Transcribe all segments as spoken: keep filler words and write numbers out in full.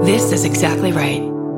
This is exactly right.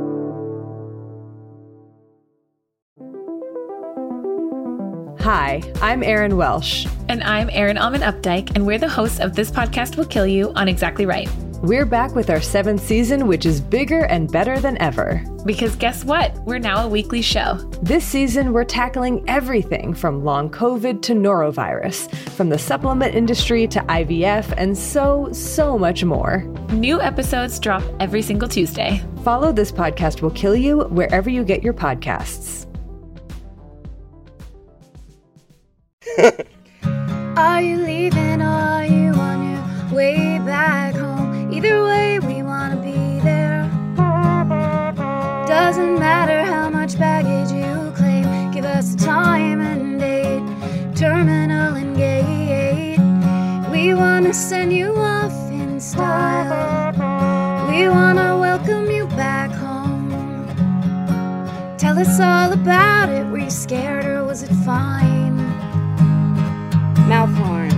Hi, I'm Erin Welsh. And I'm Erin Alman Updike, and we're the hosts of This Podcast Will Kill You on Exactly Right. We're back with our seventh season, which is bigger and better than ever. Because guess what? We're now a weekly show. This season, we're tackling everything from long COVID to norovirus, from the supplement industry to I V F, and so, so much more. New episodes drop every single Tuesday. Follow This Podcast Will Kill You wherever you get your podcasts. Are you leaving or are you on your way back home? Either way, we want to be there. Doesn't matter how much baggage you claim. Give us a time and date, terminal and gate. We want to send you off in style. We want to welcome you back home. Tell us all about it. Were you scared or was it fine? Mouth horn.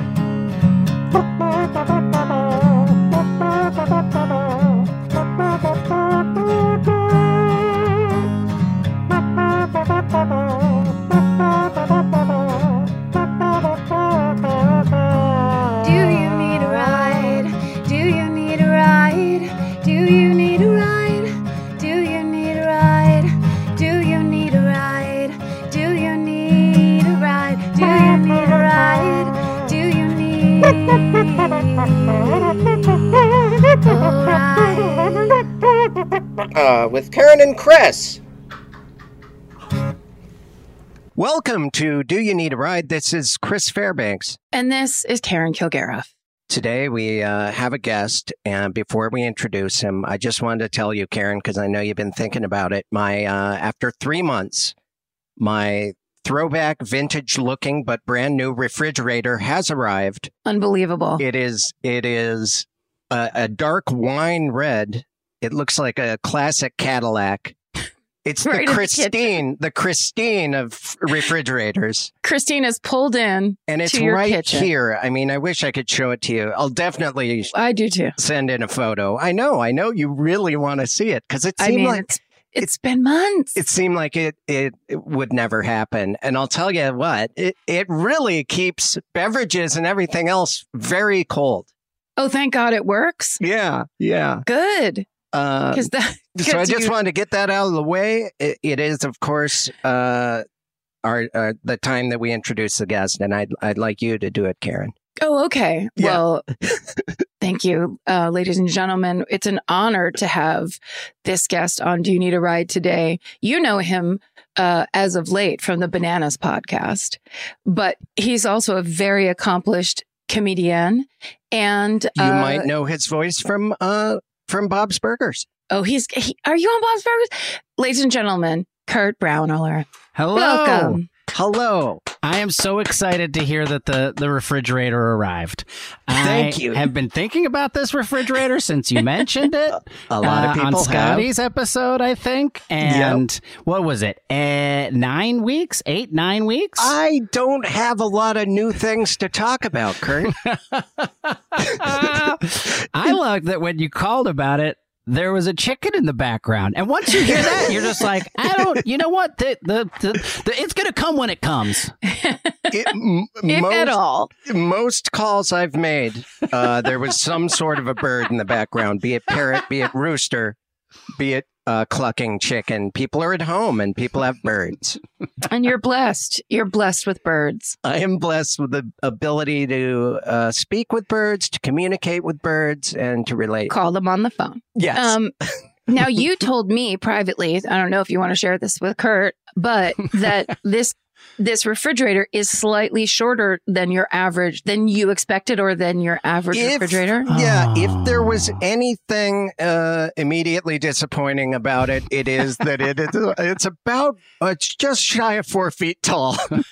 Do you need a ride? Do you need a ride? Do you need a ride? Do you need a ride? Do you need a ride? Do you need a ride? Do you need a ride? Do you need a ride? Uh, with Karen and Chris. Welcome to Do You Need a Ride? This is Chris Fairbanks. And this is Karen Kilgariff. Today we uh, have a guest, and before we introduce him, I just wanted to tell you, Karen, because I know you've been thinking about it. My uh, after three months, my throwback, vintage-looking but brand new refrigerator has arrived. Unbelievable. It is. It is a, a dark wine red. It looks like a classic Cadillac. It's Right in the the Christine, the Christine of refrigerators. Christine is pulled in And it's to your right kitchen. here. I mean, I wish I could show it to you. I'll definitely I do too. send in a photo. I know, I know you really want to see it because it I seemed mean, like it's, it's been months. it seemed like it, it it would never happen. And I'll tell you what, it it really keeps beverages and everything else very cold. Oh, thank God it works. Yeah, yeah. Good. Uh, Because that. so I gets just you- wanted to get that out of the way. It, it is, of course, uh, our, our the time that we introduce the guest, and I'd I'd like you to do it, Karen. Oh, okay. Yeah. Well, thank you, uh, ladies and gentlemen. It's an honor to have this guest on Do You Need a Ride today. You know him uh, as of late from the Bananas podcast, but he's also a very accomplished comedian. And You uh, might know his voice from uh from Bob's Burgers. Oh, he's, he, are you on Bob's Burgers? Ladies and gentlemen, Kurt Braunohler. Hello. Welcome. Hello. I am so excited to hear that the, the refrigerator arrived. Thank I you. have been thinking about this refrigerator since you mentioned it. A lot of uh, people on have. Scotty's episode, I think. And what was it? Uh, nine weeks? Eight, nine weeks? I don't have a lot of new things to talk about, Kurt. I loved that when you called about it, there was a chicken in the background. And once you hear that, you're just like, I don't, you know what? The, the, the, the, it's going to come when it comes. It, m- If most, at all. most calls I've made, uh, there was some sort of a bird in the background, be it parrot, be it rooster, be it uh, clucking chicken. People are at home and people have birds. And you're blessed. You're blessed with birds. I am blessed with the ability to uh, speak with birds, to communicate with birds, and to relate. Call them on the phone. Yes. Um, now, you told me privately, I don't know if you want to share this with Kurt, but that this this refrigerator is slightly shorter than your average, than you expected, or than your average If- refrigerator. Yeah, if there Oh. was anything uh, immediately disappointing about it, it is that it is it's about uh, it's just shy of four feet tall.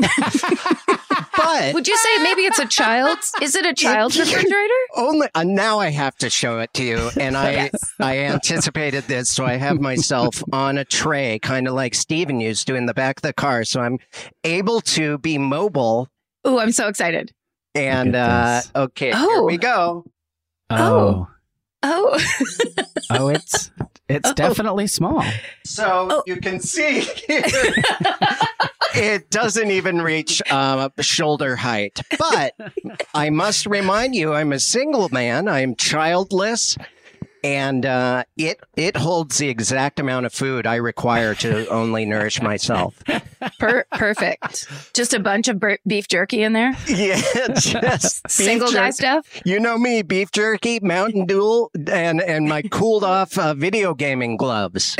But Would you say maybe it's a child's? Is it a child's refrigerator? only uh, now I have to show it to you, and I Yes. I anticipated this, so I have myself on a tray, kind of like Steven used to in the back of the car, so I'm able to be mobile. Oh, I'm so excited. And Look at uh, this. okay, here Oh. we go. Oh. Oh. Oh, it's it's Oh. definitely small. So Oh. you can see here, it doesn't even reach uh, shoulder height. But I must remind you, I'm a single man. I'm childless. And uh, it it holds the exact amount of food I require to only nourish myself. Per- perfect. Just a bunch of ber- beef jerky in there. Yeah, just beef Single guy jerky. stuff. You know me, beef jerky, Mountain Dew, and and my cooled off uh, video gaming gloves.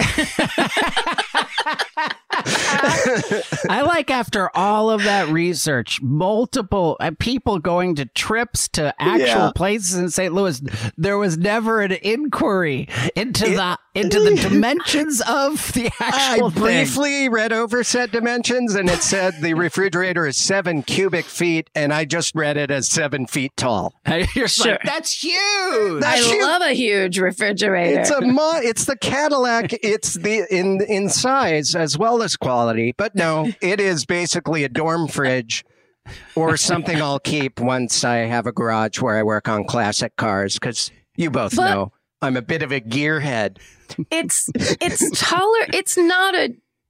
I like after all of that research, multiple uh, people going to trips to actual Yeah. places in Saint Louis, there was never an inquiry into the into the dimensions of the I actual thing. briefly read over said dimensions, and it said the refrigerator is seven cubic feet, and I just read it as seven feet tall. You're Sure. like, that's huge. That's I huge. love a huge refrigerator. It's a mo- it's the Cadillac. It's the in in size as well as quality, but no, it is basically a dorm fridge or something I'll keep once I have a garage where I work on classic cars. Because you both But- know I'm a bit of a gearhead. it's it's taller. It's not a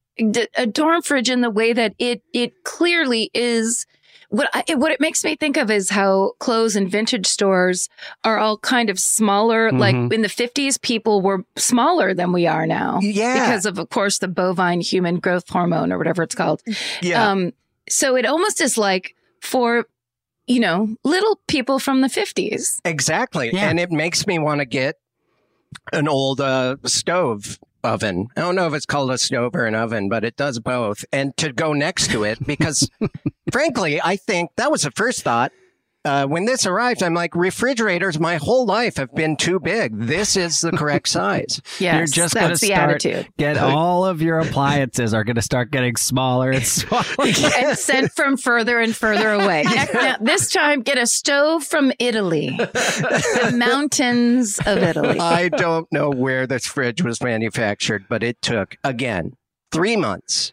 a dorm fridge in the way that it it clearly is. What I, what it makes me think of is how clothes and vintage stores are all kind of smaller. Mhm. Like in the fifties, people were smaller than we are now. Yeah. Because of, of course, the bovine human growth hormone or whatever it's called. Yeah, Um, so it almost is like for, you know, little people from the fifties. exactly. Yeah. And it makes me want to get an old uh, stove oven. I don't know if it's called a stove or an oven, but it does both. And to go next to it, because frankly, I think that was the first thought. Uh, when this arrived, I'm like, refrigerators my whole life have been too big. This is the correct size. Yes, You're just going to that's the start attitude. get all of your appliances are going to start getting smaller and smaller. And sent from further and further away. Next- now, this time, get a stove from Italy, the mountains of Italy. I don't know where this fridge was manufactured, but it took, again, three months.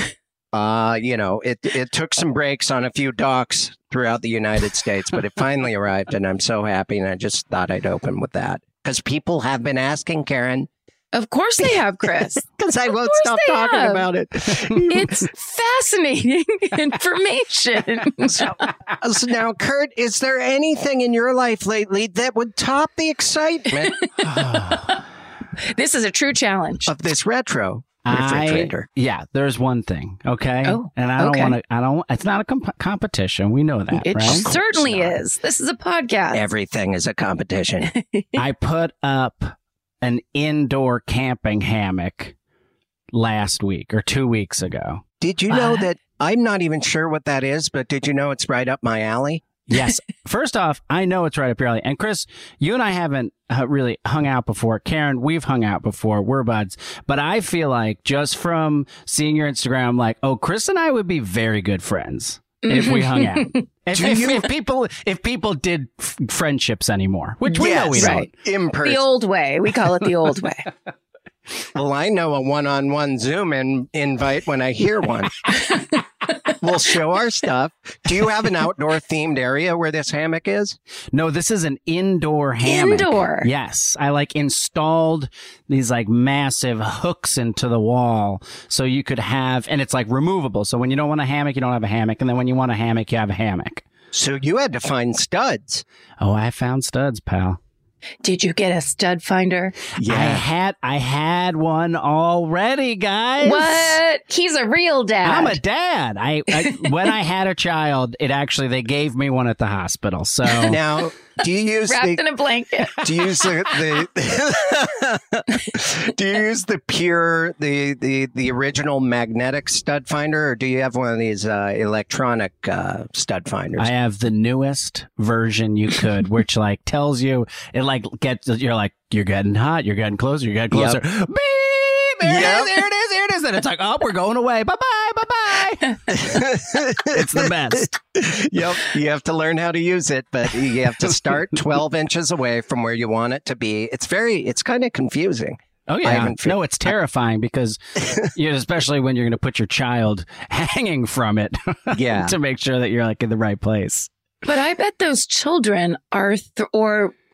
Uh, you know, it, it took some breaks on a few docks throughout the United States, but it finally arrived, and I'm so happy, and I just thought I'd open with that. Because people have been asking, Karen, Of course they have, Chris. because I won't course stop they talking have. about it. It's fascinating information. So now, Kurt, is there anything in your life lately that would top the excitement This is a true challenge. of this retro I, refrigerator? yeah, there's one thing, okay? Oh, and I don't okay. want to, I don't, it's not a comp- competition. We know that, It right? certainly not. is. This is a podcast. Everything is a competition. I put up an indoor camping hammock last week or two weeks ago. Did you know What? that I'm not even sure what that is, but did you know it's right up my alley? Yes. First off, I know it's right up your alley. And Chris, you and I haven't uh, really hung out before. Karen, we've hung out before. We're buds. But I feel like just from seeing your Instagram, like, oh, Chris and I would be very good friends if we hung out. If, Do if, you- if people if people did f- friendships anymore, which we know we Yes, don't. right. In person. The old way. We call it the old way. Well, I know a one-on-one Zoom in- invite when I hear one. We'll show our stuff. Do you have an outdoor themed area where this hammock is? No, this is an indoor hammock. Indoor? Yes. I like installed these like massive hooks into the wall so you could have, and it's like removable. So when you don't want a hammock, you don't have a hammock. And then when you want a hammock, you have a hammock. So you had to find studs. Oh, I found studs, pal. Did you get a stud finder? I had, I had one already, guys. What? He's a real dad. I'm a dad. I, I when I had a child, it actually they gave me one at the hospital. So Now, do you use Wrapped the in a blanket. do you use the, the do you use the pure the the the original magnetic stud finder, or do you have one of these uh, electronic uh, stud finders? I have the newest version you could, which like tells you it like gets you're like you're getting hot, you're getting closer, you're getting closer. Yep. Beep! There Yep. it is, there it is, there it is. And it's like, oh, we're going away. Bye bye, bye bye. It's the best. Yep, you have to learn how to use it, but you have to start twelve inches away from where you want it to be. It's very, it's kind of confusing. Oh I yeah, haven't fi- no, it's terrifying because, you know, especially when you're going to put your child hanging from it, Yeah. to make sure that you're like in the right place. But I bet those children are, th- or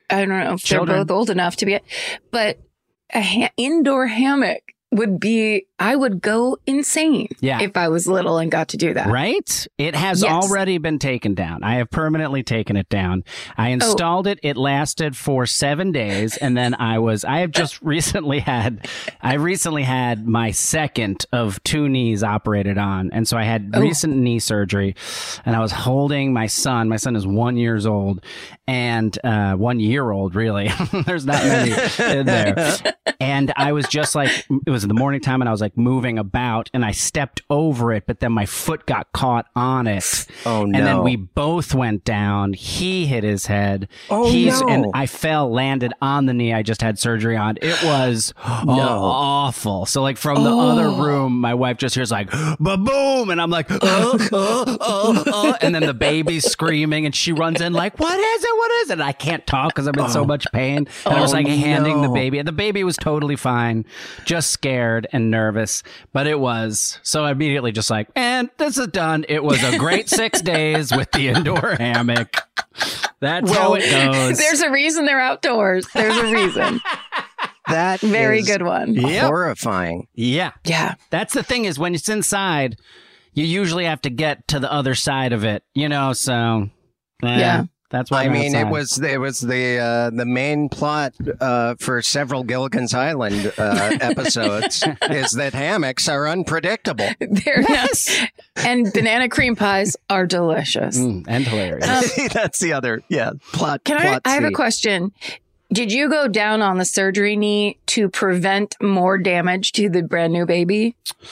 I don't know if Children. they're both old enough to be, but a ha- indoor hammock would be, I would go insane Yeah. if I was little and got to do that. Right? It has Yes. already been taken down. I have permanently taken it down. I installed Oh. it. It lasted for seven days. And then I was, I have just recently had, I recently had my second of two knees operated on. And so I had Oh. recent knee surgery and I was holding my son. My son is one years old and, uh, one year old, really. There's not many in there. And I was just like, it was in the morning time and I was like moving about and I stepped over it, but then my foot got caught on it. Oh, And then no. we both went down. He hit his head. Oh, He's, no. And I fell, landed on the knee I just had surgery on. It was No. awful. So like from the Oh. other room, my wife just hears like, ba-boom. And I'm like, oh, oh, oh, oh. And then the baby's screaming and she runs in like, what is it? What is it? And I can't talk because I'm in so much pain. And I was Oh, like handing the no. baby. And the baby was totally fine, just scared and nervous. But it was. So I immediately just like, and this is done. It was a great six days with the indoor hammock. That's how it goes. There's a reason they're outdoors. There's a reason. That Very is good one. Yep. horrifying. Yeah. Yeah. That's the thing is when it's inside, you usually have to get to the other side of it, you know, so eh, Yeah. that's why I I'm mean, it outside. was it was the uh, the main plot uh, for several Gilligan's Island uh, episodes is that hammocks are unpredictable. They're and banana cream pies are delicious. Mm, and hilarious. Um, That's the other yeah plot. Can I? plot I have a C. question. Did you go down on the surgery knee to prevent more damage to the brand new baby?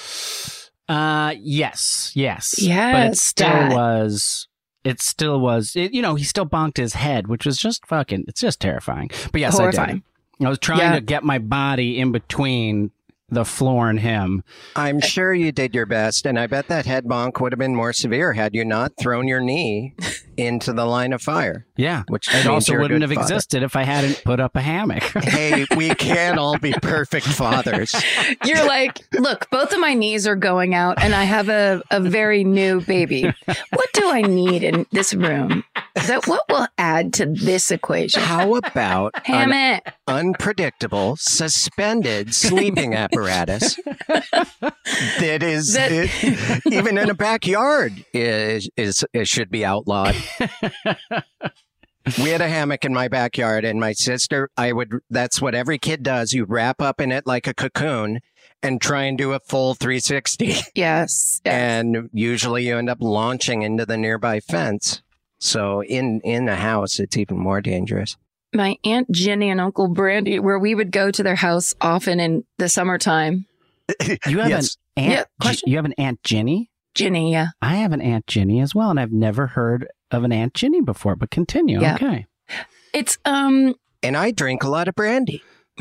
Uh, yes, yes, but it Yes, still Dad. was. It still was. It, you know, he still bonked his head, which was just fucking. It's just terrifying. But yes, I Horrifying. did. I was trying Yeah. to get my body in between the floor and him. I'm sure you did your best, and I bet that head bonk would have been more severe had you not thrown your knee into the line of fire. Yeah, Which it means also you're a wouldn't good have father. existed if I hadn't put up a hammock. Hey, we can't all be perfect fathers. You're like, look, both of my knees are going out and I have a, a very new baby. What do I need in this room? That what will add to this equation? How about an Hammock. unpredictable suspended sleeping apparatus that is That- it- even in a backyard is, is is should be outlawed. We had a hammock in my backyard, and my sister, I would, that's what every kid does. You wrap up in it like a cocoon and try and do a full three sixty. Yes. yes. And usually you end up launching into the nearby fence. So in, in a house, it's even more dangerous. My Aunt Jenny and Uncle Brandy, where we would go to their house often in the summertime. You have Yes. an aunt. Yeah, question? You have an Aunt Ginny. Jenny, yeah. I have an Aunt Ginny as well, and I've never heard of an Aunt Ginny before. But continue. Yeah. Okay. It's um And I drink a lot of brandy.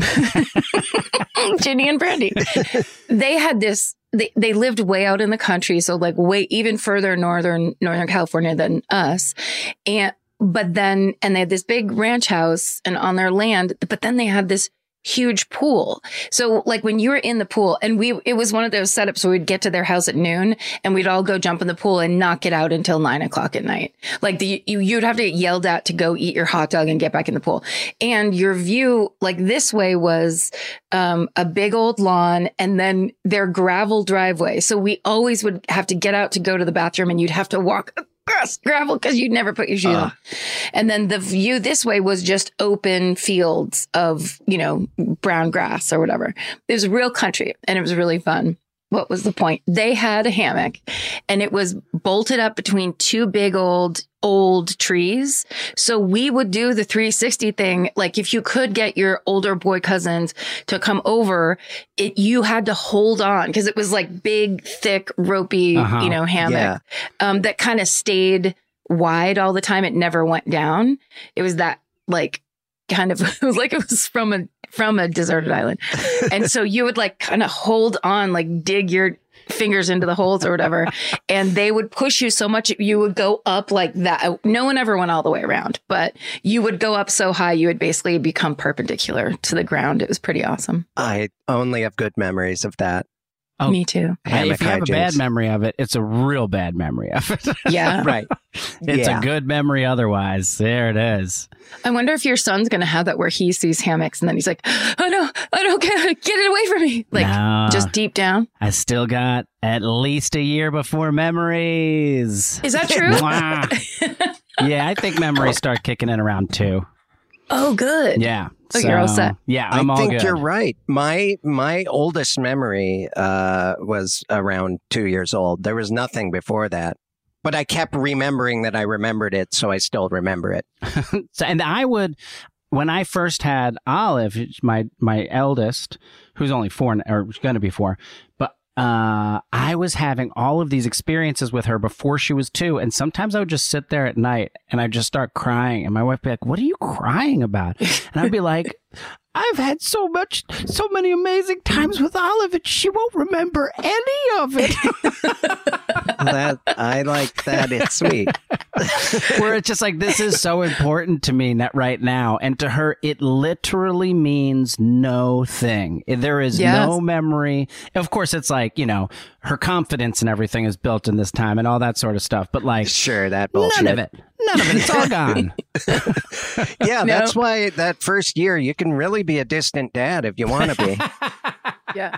Ginny and Brandy. They had this. They, they lived way out in the country, so like way even further northern Northern California than us, and but then and they had this big ranch house and on their land, but then they had this huge pool. So like when you were in the pool, and we it was one of those setups where we'd get to their house at noon and we'd all go jump in the pool and not get out until nine o'clock at night. Like the you you'd have to get yelled at to go eat your hot dog and get back in the pool. And your view like this way was um a big old lawn and then their gravel driveway. So we always would have to get out to go to the bathroom and you'd have to walk across gravel because you'd never put your shoes Uh. on. And then the view this way was just open fields of, you know, brown grass or whatever. It was real country and it was really fun. What was the point? They had a hammock and it was bolted up between two big old, old trees. So we would do the three sixty thing. Like if you could get your older boy cousins to come over, it, you had to hold on because it was like big, thick, ropey, Uh-huh. you know, hammock Yeah. um, that kind of stayed wide all the time. It never went down. It was that like kind of it was like it was from a from a deserted island. And so you would like kind of hold on, like dig your fingers into the holes or whatever. And they would push you so much you would go up like that. No one ever went all the way around, but you would go up so high you would basically become perpendicular to the ground. It was pretty awesome. I only have good memories of that. Oh, Me too. Hey, if you have a bad hijinks. memory of it, it's a real bad memory of it. Yeah. Right. It's Yeah. a good memory otherwise. There it is. I wonder if your son's going to have that where he sees hammocks and then he's like, oh no, I don't get it. Get it away from me. Like No. just deep down. I still got at least a year before memories. Is that true? Mwah. Yeah, I think memories start kicking in around two. Oh, good. Yeah. Oh, you're all set. Yeah, I'm I all think good. you're right. My my oldest memory uh, was around two years old. There was nothing before that, but I kept remembering that I remembered it, so I still remember it. So, and I would, when I first had Olive, my my eldest, who's only four or going to be four, but uh, I was having all of these experiences with her before she was two, and sometimes I would just sit there at night and I'd just start crying, and my wife would be like, "What are you crying about?" And I'd be like, "I've had so much, so many amazing times with Olive, and she won't remember any of it." That I like that. It's sweet. Where it's just like, this is so important to me that right now. And to her, it literally means no thing. There is Yes. no memory. Of course, it's like, you know, her confidence and everything is built in this time and all that sort of stuff. But like, Sure, that bullshit. none of it. None of it. It's all gone. Yeah, No. that's why that first year you can really be a distant dad if you want to be. Yeah.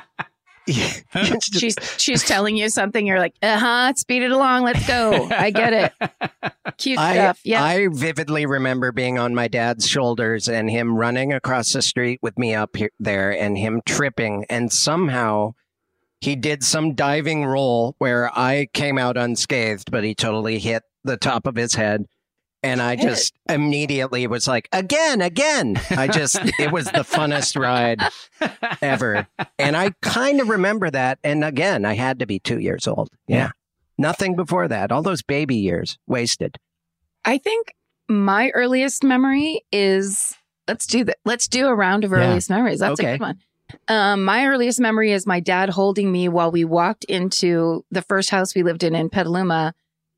It's just- She's she's telling you something. You're like, uh huh. Speed it along. Let's go. I get it. Cute I, stuff. Yeah. I vividly remember being on my dad's shoulders and him running across the street with me up here, there and him tripping. And somehow he did some diving roll where I came out unscathed, but he totally hit the top of his head. And I just immediately was like, again, again. I just, it was the funnest ride ever. And I kind of remember that. And again, I had to be two years old. Yeah. Yeah. Nothing before that. All those baby years wasted. I think my earliest memory is let's do that. Let's do a round of Yeah. earliest memories. That's Okay. a good one. Um, my earliest memory is my dad holding me while we walked into the first house we lived in in Petaluma.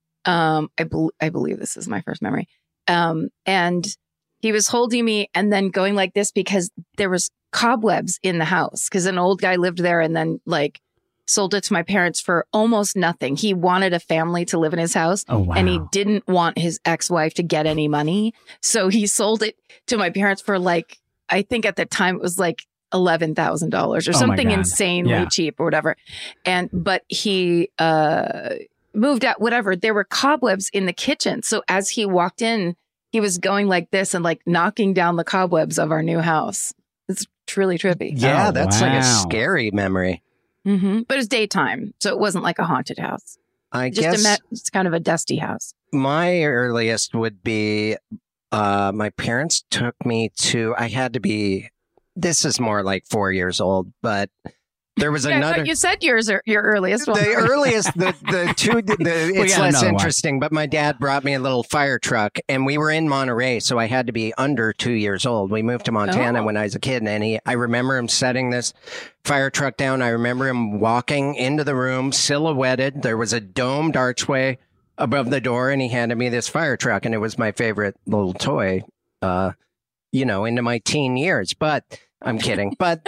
Um, I, bel I believe this is my first memory. Um, and he was holding me and then going like this because there was cobwebs in the house because an old guy lived there and then like sold it to my parents for almost nothing. He wanted a family to live in his house. Oh, wow. And he didn't want his ex-wife to get any money. So he sold it to my parents for like, I think at the time it was like eleven thousand dollars or Oh my something God. insanely Yeah. cheap or whatever. And, but he, uh, moved out, whatever. There were cobwebs in the kitchen. So as he walked in, he was going like this and like knocking down the cobwebs of our new house. It's really trippy. Yeah, Oh, that's like a wow. scary memory. hmm But it's daytime. So it wasn't like a haunted house. I Just guess a met, it's kind of a dusty house. my earliest would be uh, my parents took me to, I had to be, this is more like four years old, but there was Yeah, I another. thought you said yours are your earliest one. The earliest, the the two, the, We it's got less another one. interesting. But my dad brought me a little fire truck, and we were in Monterey, so I had to be under two years old. We moved to Montana Oh. when I was a kid, and he, I remember him setting this fire truck down. I remember him walking into the room, silhouetted. There was a domed archway above the door, and he handed me this fire truck, and it was my favorite little toy. Uh, you know, into my teen years, but. I'm kidding. But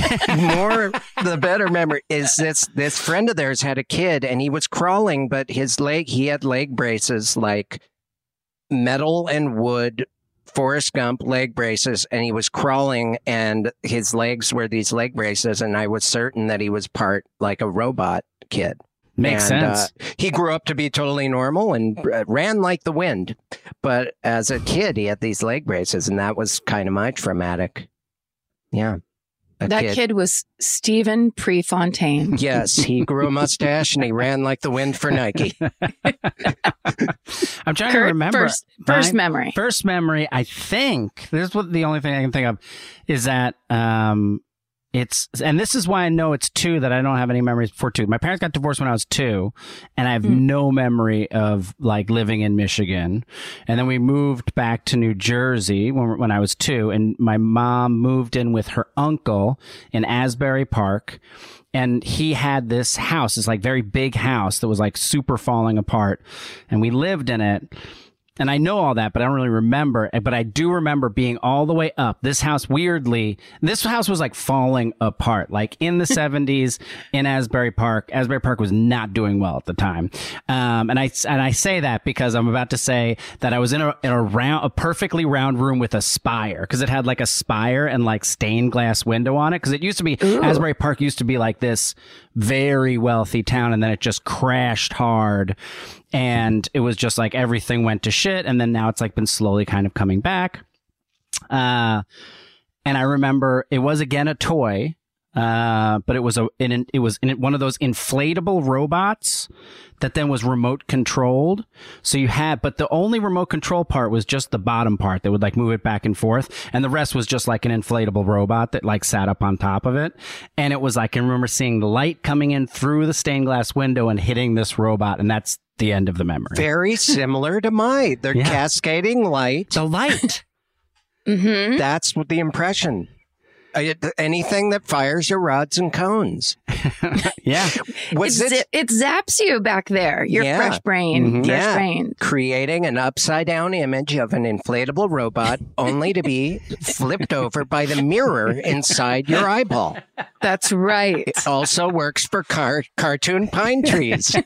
more, the better memory is this, this friend of theirs had a kid and he was crawling, but his leg, he had leg braces, like metal and wood, Forrest Gump leg braces. And he was crawling and his legs were these leg braces. And I was certain that he was part like a robot kid. Makes And, sense. Uh, he grew up to be totally normal and uh, ran like the wind. But as a kid, he had these leg braces and that was kind of my traumatic. Yeah. A that kid. was Stephen Prefontaine. Yes, he grew a mustache and he ran like the wind for Nike. I'm trying to Kurt, remember. first, first My memory. First memory, I think, this is what the only thing I can think of is that um, it's, and this is why I know it's two that I don't have any memories before two. My parents got divorced when I was two, and I have Mm. no memory of like living in Michigan. And then we moved back to New Jersey when, when I was two, and my mom moved in with her uncle in Asbury Park. And he had this house, this like very big house that was like super falling apart. And we lived in it. And I know all that, but I don't really remember. But I do remember being all the way up. This house, weirdly, this house was like falling apart. Like in the seventies in Asbury Park. Asbury Park was not doing well at the time. Um, and I and I say that because I'm about to say that I was in a in a round, a perfectly round room with a spire, because it had like a spire and like stained glass window on it. Because it used to be Ooh. Asbury Park used to be like this very wealthy town, and then it just crashed hard. And it was just like everything went to shit. And then now it's like been slowly kind of coming back. Uh, and I remember it was again a toy, uh, but it was a in, it was in one of those inflatable robots that then was remote controlled. So you had, but the only remote control part was just the bottom part that would like move it back and forth. And the rest was just like an inflatable robot that like sat up on top of it. And it was like, I remember seeing the light coming in through the stained glass window and hitting this robot. And that's the end of the memory. Very similar to mine. They're Yeah. cascading light. The light. Mm-hmm. That's what the impression. Uh, anything that fires your rods and cones. Yeah. Was it, it zi- it zaps you back there. Your Yeah. fresh brain. Mhm. Fresh Yeah. brain. creating an upside down image of an inflatable robot only to be flipped over by the mirror inside your eyeball? That's right. It also works for car- cartoon pine trees.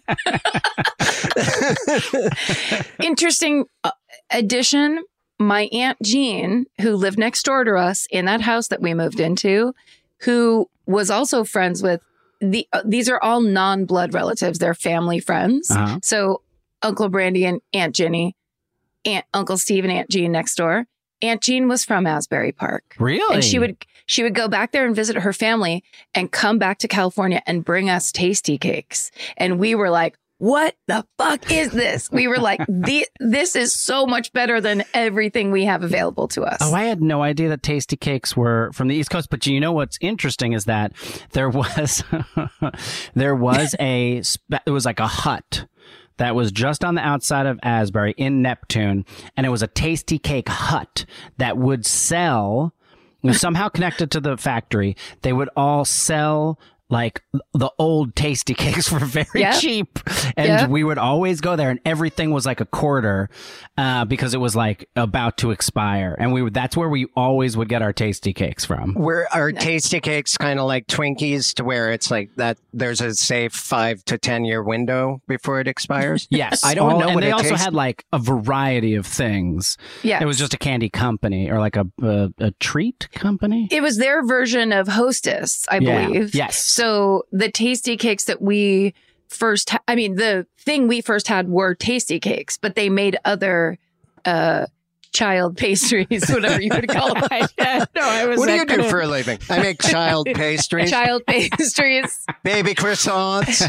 Interesting uh, addition. My Aunt Jean, who lived next door to us in that house that we moved into, who was also friends with the, uh, these are all non-blood relatives. They're family friends. Uh-huh. So Uncle Brandy and Aunt Ginny, Aunt, Uncle Steve and Aunt Jean next door. Aunt Jean was from Asbury Park. Really? And she would she would go back there and visit her family and come back to California and bring us tasty cakes. And we were like, what the fuck is this? We were like, the, this is so much better than everything we have available to us. Oh, I had no idea that Tasty Cakes were from the East Coast. But you know what's interesting is that there was there was a it was like a hut that was just on the outside of Asbury in Neptune, and it was a Tasty Cake hut that would sell, it was somehow connected to the factory. They would all sell like the old Tasty Cakes for very Yep. cheap. And Yep. we would always go there, and everything was like a quarter, uh, because it was like about to expire. And we would, that's where we always would get our Tasty Cakes from. Where are tasty cakes kind of like Twinkies, to where it's like that there's a safe five to ten year window before it expires? Yes. I don't all- know And what they it also tastes- had like a variety of things. Yeah. It was just a candy company or like a, a, a treat company. It was their version of Hostess, I Yeah. believe. Yes. So the tasty cakes that we first, ha- I mean, the thing we first had were tasty cakes, but they made other uh, child pastries, whatever you would call them. No, I was What do you do gonna- for a living? I make child pastries, Child pastries baby croissants.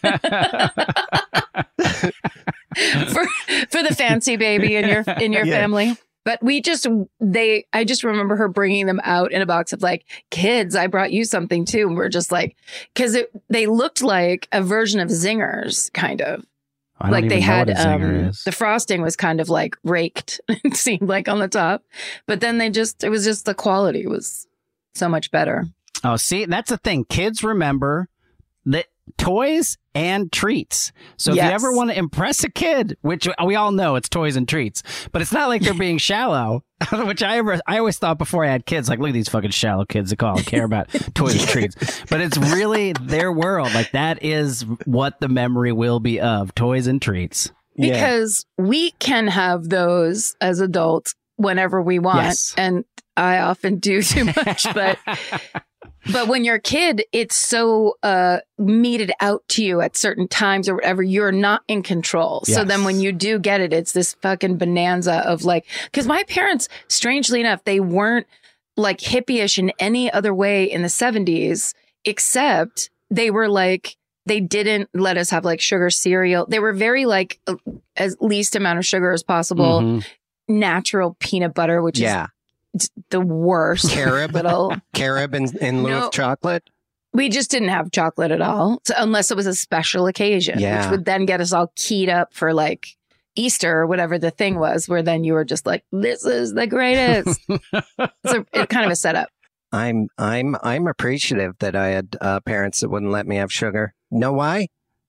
for for the fancy baby in your in your Yeah. family. But we just they I just remember her bringing them out in a box of like, kids, I brought you something too. And we're just like, because they looked like a version of Zingers, kind of. I don't Like they even know had what a Zinger um, is. the frosting was kind of like raked, it seemed like on the top. But then they just it was just the quality was so much better. Oh, see, that's the thing. Kids remember the toys and treats. So if Yes. you ever want to impress a kid, which we all know it's toys and treats, but it's not like they're being shallow, which I ever, I always thought before I had kids, like, look at these fucking shallow kids that all care about toys and treats. But it's really their world. Like that is what the memory will be of, toys and treats. Because we can have those as adults whenever we want. Yes. And I often do too much, but but when you're a kid, it's so uh meted out to you at certain times or whatever. You're not in control. So Yes. then when you do get it, it's this fucking bonanza of like, because my parents, strangely enough, they weren't like hippie-ish in any other way in the seventies, except they were like, they didn't let us have like sugar cereal. They were very like uh, as least amount of sugar as possible. Mhm. Natural peanut butter, which Yeah. is the worst. Carob, Little. carob in, in lieu No. of chocolate. We just didn't have chocolate at all, so unless it was a special occasion, Yeah. which would then get us all keyed up for like Easter or whatever the thing was, where then you were just like, "This is the greatest." It's a, it's kind of a setup. I'm I'm I'm appreciative that I had uh, parents that wouldn't let me have sugar. Know why?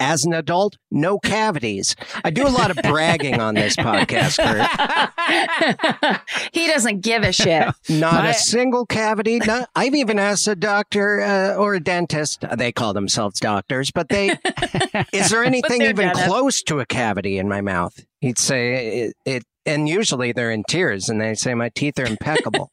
as an adult, no cavities. I do a lot of bragging on this podcast, Kurt. He doesn't give a shit. Not My- a single cavity. Not, I've even asked a doctor uh, or a dentist. They call themselves doctors, but they, is there anything they're even dentists. close to a cavity in my mouth? He'd say it, it, and usually they're in tears and they say my teeth are impeccable.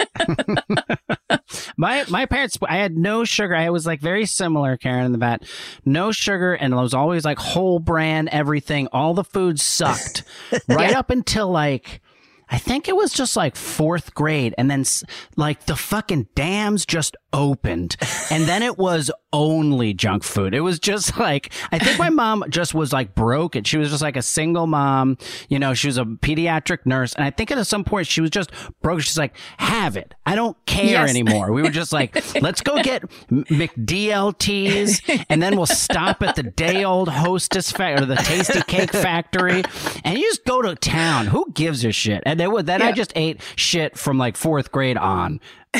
My my parents, I had no sugar. I was like very similar, Karen, in the vat. No sugar, and it was always like whole brand everything. All the food sucked right Yeah. up until like, I think it was just like fourth grade. And then s- like the fucking dams just opened. And then it was only junk food. It was just like, I think my mom just was like broken. She was just like a single mom. You know, she was a pediatric nurse. And I think at some point she was just broke. She's like, have it. I don't care Yes. anymore. We were just like, let's go get M- McDLTs and then we'll stop at the day old hostess fa- or the Tasty Cake Factory and you just go to town. Who gives a shit? And then, then I Yeah. just ate shit from like fourth grade on.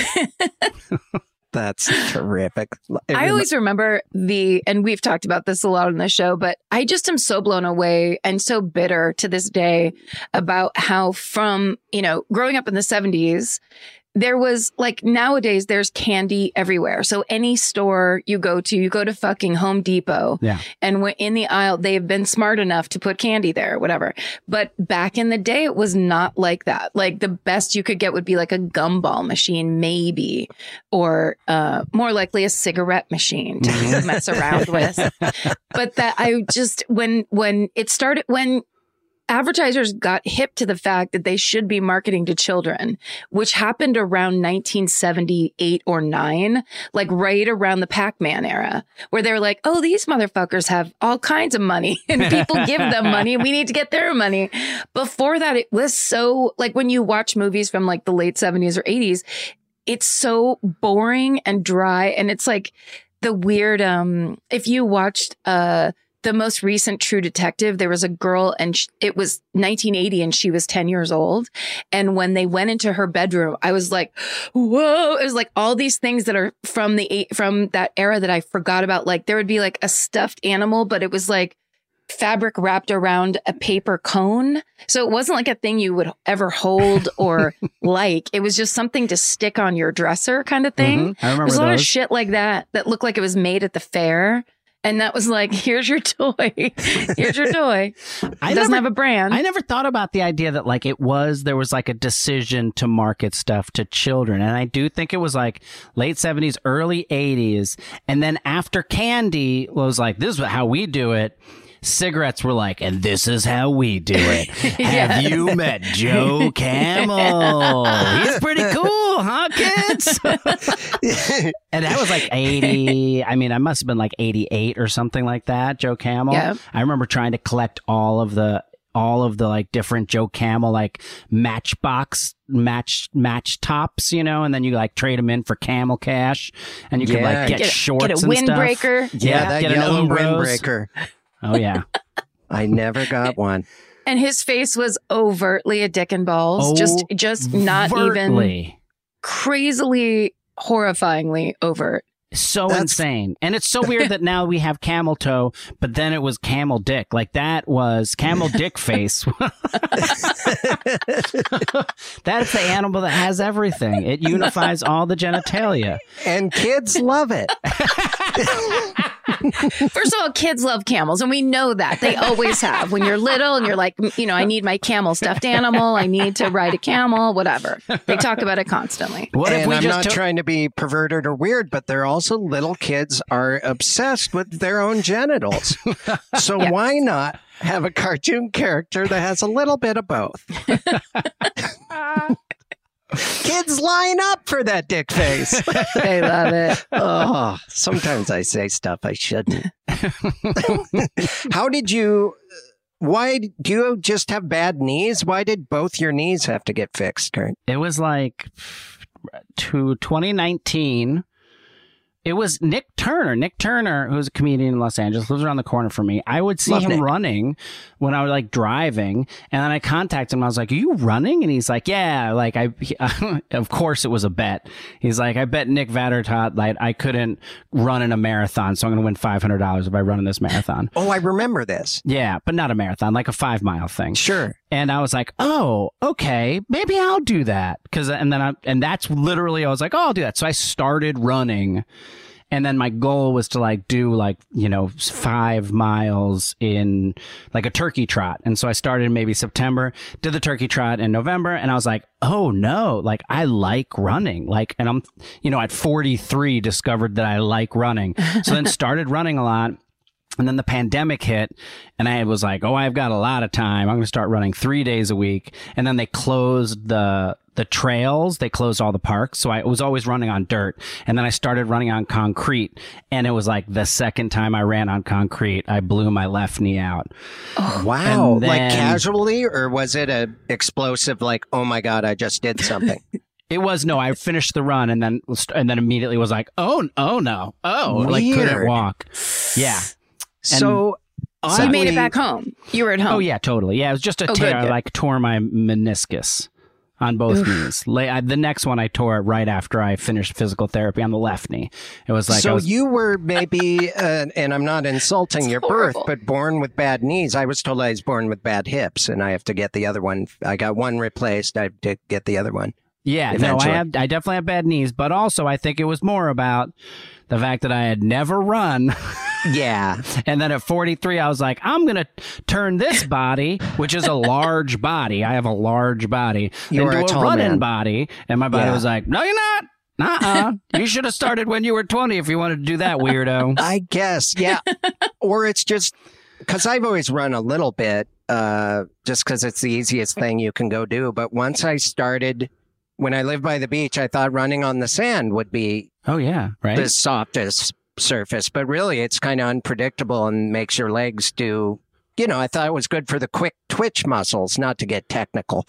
That's terrific. I always remember the, and we've talked about this a lot on the show, but I just am so blown away and so bitter to this day about how from, you know, growing up in the seventies, there was like nowadays there's candy everywhere. So any store you go to, you go to fucking Home Depot. Yeah. And when in the aisle, they've been smart enough to put candy there, whatever. But back in the day, it was not like that. Like the best you could get would be like a gumball machine, maybe, or uh, more likely a cigarette machine to mess around with. But that I just, when, when it started, when advertisers got hip to the fact that they should be marketing to children, which happened around nineteen seventy-eight or nine, like right around the Pac-Man era, where they're like, oh, these motherfuckers have all kinds of money and people give them money and we need to get their money. Before that, it was so like when you watch movies from like the late seventies or eighties, it's so boring and dry. And it's like the weird, um, if you watched, uh, the most recent True Detective, there was a girl and sh- it was nineteen eighty and she was ten years old. And when they went into her bedroom, I was like, whoa, it was like all these things that are from the, eight, from that era that I forgot about. Like there would be like a stuffed animal, but it was like fabric wrapped around a paper cone. So it wasn't like a thing you would ever hold or like, it was just something to stick on your dresser kind of thing. Mhm. I remember There's a lot of those. shit like that that looked like it was made at the fair. And that was like, here's your toy. Here's your toy. It I doesn't never- have a brand. I never thought about the idea that like it was, there was like a decision to market stuff to children. And I do think it was like late seventies, early eighties. And then after candy was like, this is how we do it. Cigarettes were like, and this is how we do it. Have you met Joe Camel? He's pretty cool, huh, kids? And that was like eighty. I mean, I must have been like eighty-eight or something like that, Joe Camel. Yeah. I remember trying to collect all of the all of the like different Joe Camel like matchbox match match tops, you know, and then you like trade them in for Camel Cash, and you could Yeah. like get, Get a- shorts get a and stuff. windbreaker. Yeah, that get an yellow Umbros. windbreaker. Oh yeah. I never got one. And his face was overtly a dick and balls. just, just not even Overtly. crazily, horrifyingly overt. So That's- insane. And it's so weird that now we have camel toe, but then it was camel dick. Like that was camel dick face. That's the animal that has everything. It unifies all the genitalia. And kids love it. First of all, kids love camels, and we know that. They always have. When you're little and you're like, you know, I need my camel stuffed animal. I need to ride a camel, whatever. They talk about it constantly. What if and we I'm just not took- trying to be perverted or weird, but they're also little kids are obsessed with their own genitals. So Yeah. why not have a cartoon character that has a little bit of both? Kids line up for that dick face. They love it. Oh, sometimes I say stuff I shouldn't. How did you? Why do you just have bad knees? Why did both your knees have to get fixed, Kurt? It was like to twenty nineteen. It was Nick Turner. Nick Turner, who's a comedian in Los Angeles, lives around the corner from me. I would see Love him Nick. running when I was like driving, and then I contacted him. I was like, "Are you running?" And he's like, "Yeah." Like I, he, of course, it was a bet. He's like, "I bet Nick Vattertott like I couldn't run in a marathon, so I'm going to win five hundred dollars if I run in this marathon." Oh, I remember this. Yeah, but not a marathon, like a five mile thing. Sure. And I was like, "Oh, okay, maybe I'll do that." Because and then I and that's literally I was like, "Oh, I'll do that." So I started running. And then my goal was to like do like, you know, five miles in like a turkey trot. And so I started in maybe September, did the turkey trot in November. And I was like, oh no, like I like running. Like, and I'm, you know, at forty-three discovered that I like running. So then started running a lot. And then the pandemic hit and I was like, oh, I've got a lot of time. I'm going to start running three days a week. And then they closed the the trails. They closed all the parks. So I was always running on dirt. And then I started running on concrete. And it was like the second time I ran on concrete, I blew my left knee out. Oh, wow. And then- like casually, or was it a explosive like, oh my God, I just did something? It was no, I finished the run and then and then immediately was like, oh, oh no. Oh, like couldn't Weird. walk. Yeah. So So you made it oddly- back home. You were at home. Oh yeah, totally. Yeah, it was just a Oh, tear. good, I good. like tore my meniscus on both knees. La- I, the next one I tore it right after I finished physical therapy on the left knee. It was like I so was, you were maybe, uh, and I'm not insulting your horrible. birth, but born with bad knees. I was told I was born with bad hips, and I have to get the other one. I got one replaced. I did get the other one. yeah, no, I eventually. have I definitely have bad knees, but also I think it was more about the fact that I had never run. Yeah. And then at forty-three, I was like, I'm going to turn this body, which is a large body. I have a large body, You're into a a, tall running man. body. And my body Yeah. was like, no, you're not. Uh-uh. You should have started when you were twenty if you wanted to do that, weirdo. I guess, yeah. Or it's just because I've always run a little bit, uh, just because it's the easiest thing you can go do. But once I started, when I lived by the beach, I thought running on the sand would be Oh, yeah. Right. the softest surface. But really, it's kind of unpredictable and makes your legs do. You know, I thought it was good for the quick twitch muscles, not to get technical.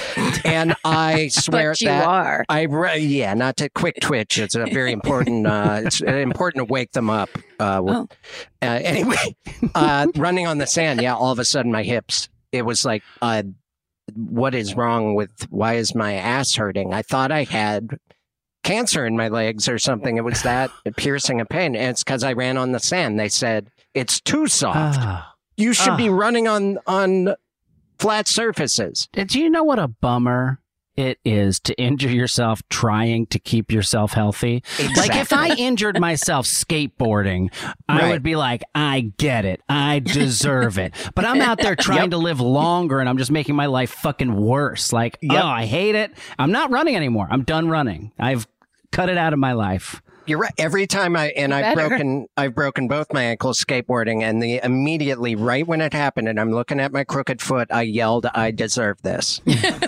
And I swear But you that are. I re- yeah, not to quick twitch. It's a very important. Uh, it's important to wake them up. Uh, with- Oh. uh, anyway, uh, running on the sand. Yeah, all of a sudden my hips. It was like, uh, what is wrong with? Why is my ass hurting? I thought I had cancer in my legs or something. It was that piercing a pain, and it's because I ran on the sand. They said it's too soft. Ah. You should be Ah. running on on flat surfaces. Do you know what a bummer it is to injure yourself trying to keep yourself healthy? Like if I injured myself skateboarding, I Right. would be like, I get it. I deserve it. But I'm out there trying to live longer and I'm just making my life fucking worse. Like, Yep. oh, I hate it. I'm not running anymore. I'm done running. I've cut it out of my life. You're right. Every time I and I've Better. broken I've broken both my ankles skateboarding, and the immediately right when it happened, and I'm looking at my crooked foot, I yelled, "I deserve this."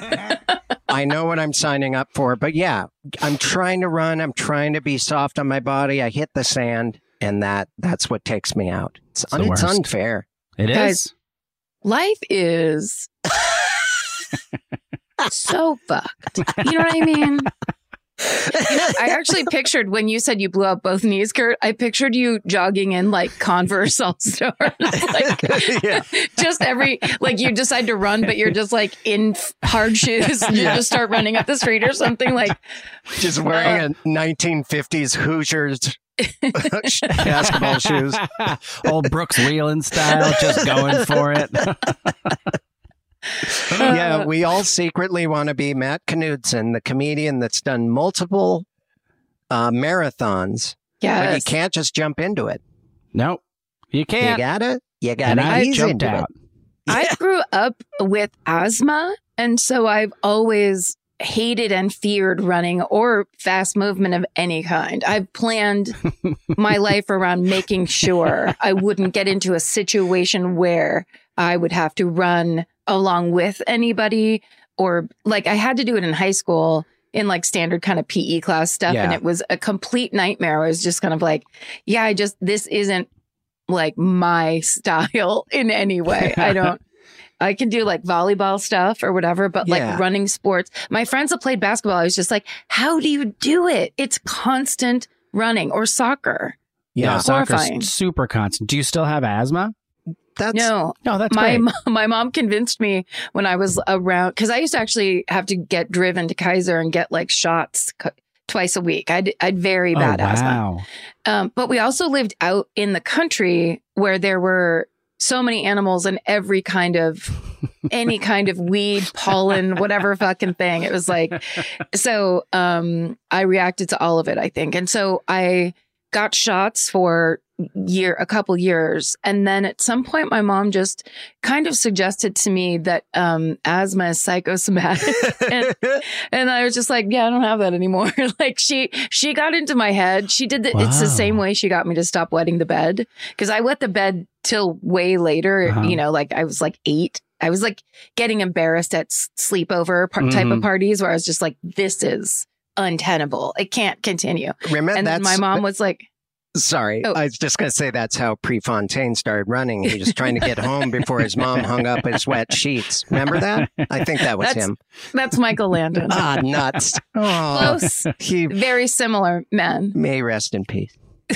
I know what I'm signing up for, but yeah, I'm trying to run. I'm trying to be soft on my body. I hit the sand, and that that's what takes me out. It's, the it's worst. unfair. It is. Guys, life is so fucked. You know what I mean? You know, I actually pictured when you said you blew out both knees, Kurt, I pictured you jogging in like Converse all stars. Like, Yeah. just every, like you decide to run, but you're just like in f- hard shoes. And you just start running up the street or something like, Just wearing a nineteen fifties Hoosiers basketball shoes. Old Brooks Wheelan style, just going for it. Yeah, we all secretly want to be Matt Knudsen, the comedian that's done multiple uh, marathons. But you yes. can't just jump into it. Nope. You You can't. gotta, you And gotta I ease jumped into out. it. I grew up with asthma, and so I've always hated and feared running or fast movement of any kind. I've planned my life around making sure I wouldn't get into a situation where I would have to run along with anybody, or like I had to do it in high school in like standard kind of P E class stuff. And Yeah. it was a complete nightmare. I was just kind of like, yeah, I just, this isn't like my style in any way. I don't, I can do like volleyball stuff or whatever, but like Yeah. running sports. My friends that played basketball, I was just like, how do you do it? It's constant running or soccer. Yeah, Yeah. soccer's Horrifying. super constant. Do you still have asthma? That's No, No, that's my great. mo- my mom convinced me when I was around, because I used to actually have to get driven to Kaiser and get like shots c- twice a week. I'd I'd very bad oh, asthma. wow. Um, but we also lived out in the country where there were so many animals and every kind of any kind of weed, pollen, whatever fucking thing. It was like, so um, I reacted to all of it, I think. And so I got shots for year, a couple years. And then at some point, my mom just kind of suggested to me that um, asthma is psychosomatic. and, and I was just like, yeah, I don't have that anymore. Like she, she got into my head. She did the, it's the Wow. same way she got me to stop wetting the bed. Cause I wet the bed till way later, Uh-huh. you know, like I was like eight. I was like getting embarrassed at s- sleepover par- type of Mhm. parties where I was just like, this is untenable. It can't continue. remember And then that's my mom was like, Sorry, Oh. I was just going to say that's how Prefontaine started running. He was trying to get home before his mom hung up his wet sheets. Remember that? I think that was That's- him. that's Michael Landon. Ah, nuts. Oh, Close. he Very similar men. may rest in peace.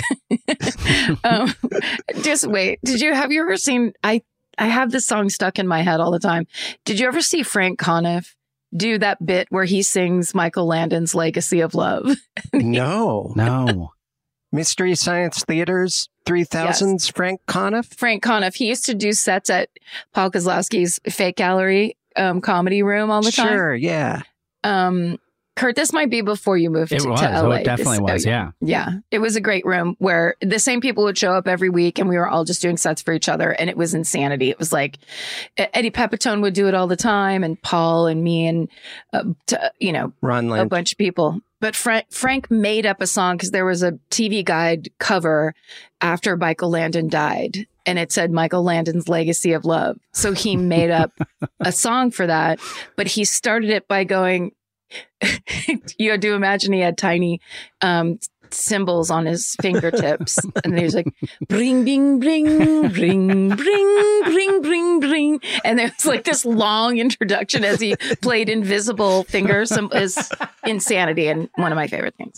um, just wait. Did you have you ever seen? I I have this song stuck in my head all the time. Did you ever see Frank Conniff do that bit where he sings Michael Landon's "Legacy of Love"? No. No. Mystery Science Theater's three thousands Frank Conniff? Frank Conniff. He used to do sets at Paul Kozlowski's Fake Gallery um, comedy room all the time. Sure, yeah. Um, Kurt, this might be before you moved It to, was. to L A. Oh, it definitely This- was. Yeah. Yeah, it was a great room where the same people would show up every week and we were all just doing sets for each other. And it was insanity. It was like E- Eddie Pepitone would do it all the time, and Paul and me and, uh, t- you know, Ron a Lynch. bunch of people. But Frank, Frank made up a song because there was a T V Guide cover after Michael Landon died. And it said Michael Landon's Legacy of Love. So he made up a song for that. But he started it by going, you do imagine he had tiny um, symbols on his fingertips. And he was like, bring, bing, bring, bring, bring, bring, bring, bring. And there was like this long introduction as he played invisible fingers. Some is insanity and one of my favorite things.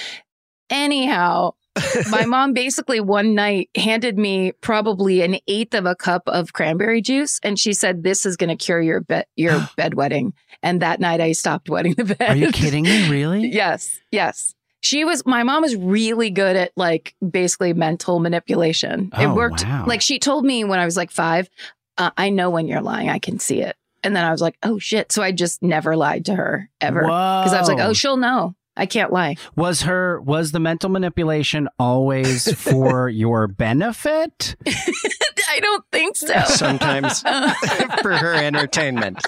Anyhow, my mom basically one night handed me probably an eighth of a cup of cranberry juice. And she said, this is going to cure your bed, your bedwetting. And that night I stopped wetting the bed. Are you kidding me? Really? Yes. Yes. She was, my mom was really good at like basically mental manipulation. It Oh, worked. wow. Like she told me when I was like five, uh, I know when you're lying. I can see it. And then I was like, oh shit. So I just never lied to her ever. Because I was like, oh, she'll know. I can't lie. Was her was the mental manipulation always for your benefit? I don't think so. Sometimes for her entertainment.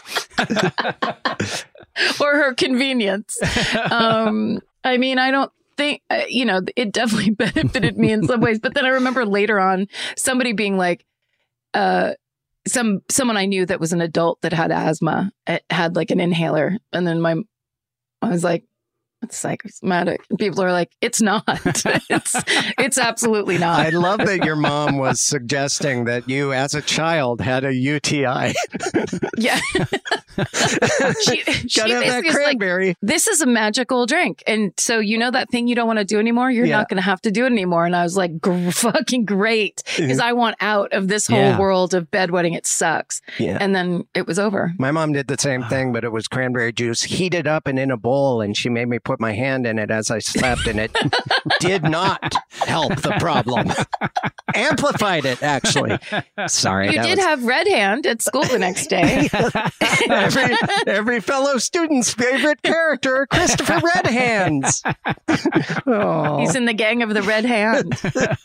Or her convenience. Um, I mean, I don't think, uh, you know, it definitely benefited me in some ways. But then I remember later on somebody being like, uh, some someone I knew that was an adult that had asthma uh, had like an inhaler. And then my, I was like, it's psychosomatic. And people are like, it's not. it's it's absolutely not. I love that your mom was suggesting that you, as a child, had a U T I. Yeah. she she Gotta have that basically was like, cranberry. this is a magical drink. And so, you know, that thing you don't want to do anymore, you're Yeah. not going to have to do it anymore. And I was like, gr- fucking great. Because I want out of this whole Yeah. world of bedwetting. It sucks. Yeah. And then it was over. My mom did the same thing, but it was cranberry juice heated up and in a bowl, and she made me put my hand in it as I slept, and it did not help the problem. Amplified it, actually. Sorry. You that did was- have red hand at school the next day. every, every fellow student's favorite character, Christopher Red Hands. Oh. He's in the gang of the red hand.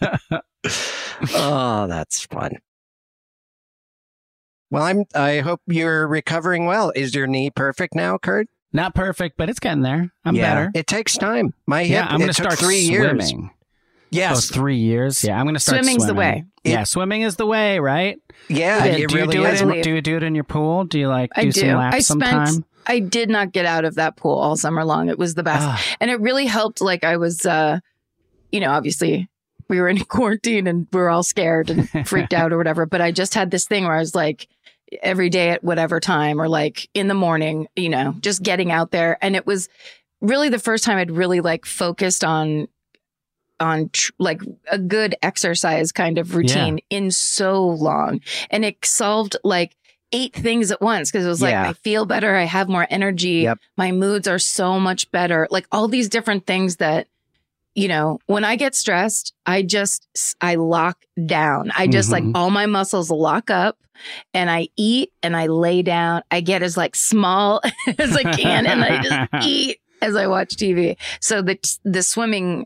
Oh, that's fun. Well, I'm. I hope you're recovering well. Is your knee perfect now, Kurt? Not perfect, but it's getting there. I'm yeah, better. It takes time. My hip. Yeah, I'm going it to took start three years. swimming. Yes. Oh, three years. Yeah, I'm going to start Swimming's the swimming. way. Yeah, swimming is the way, right? Yeah. do It you really do is. it? In, do you do it in your pool? Do you like do, I do. some laps I spent, sometime? I did not get out of that pool all summer long. It was the best. Ah. And it really helped. Like I was, uh, you know, obviously we were in quarantine and we were all scared and freaked out or whatever. But I just had this thing where I was like, every day at whatever time or like in the morning, you know, just getting out there. And it was really the first time I'd really like focused on on tr- like a good exercise kind of routine yeah. in so long. And it solved like eight things at once because it was like, yeah. I feel better. I have more energy. Yep. My moods are so much better. Like all these different things that, you know, when I get stressed, I just, I lock down. I just mm-hmm. like all my muscles lock up and I eat and I lay down. I get as like small as I can and I just eat as I watch T V. So the, the swimming,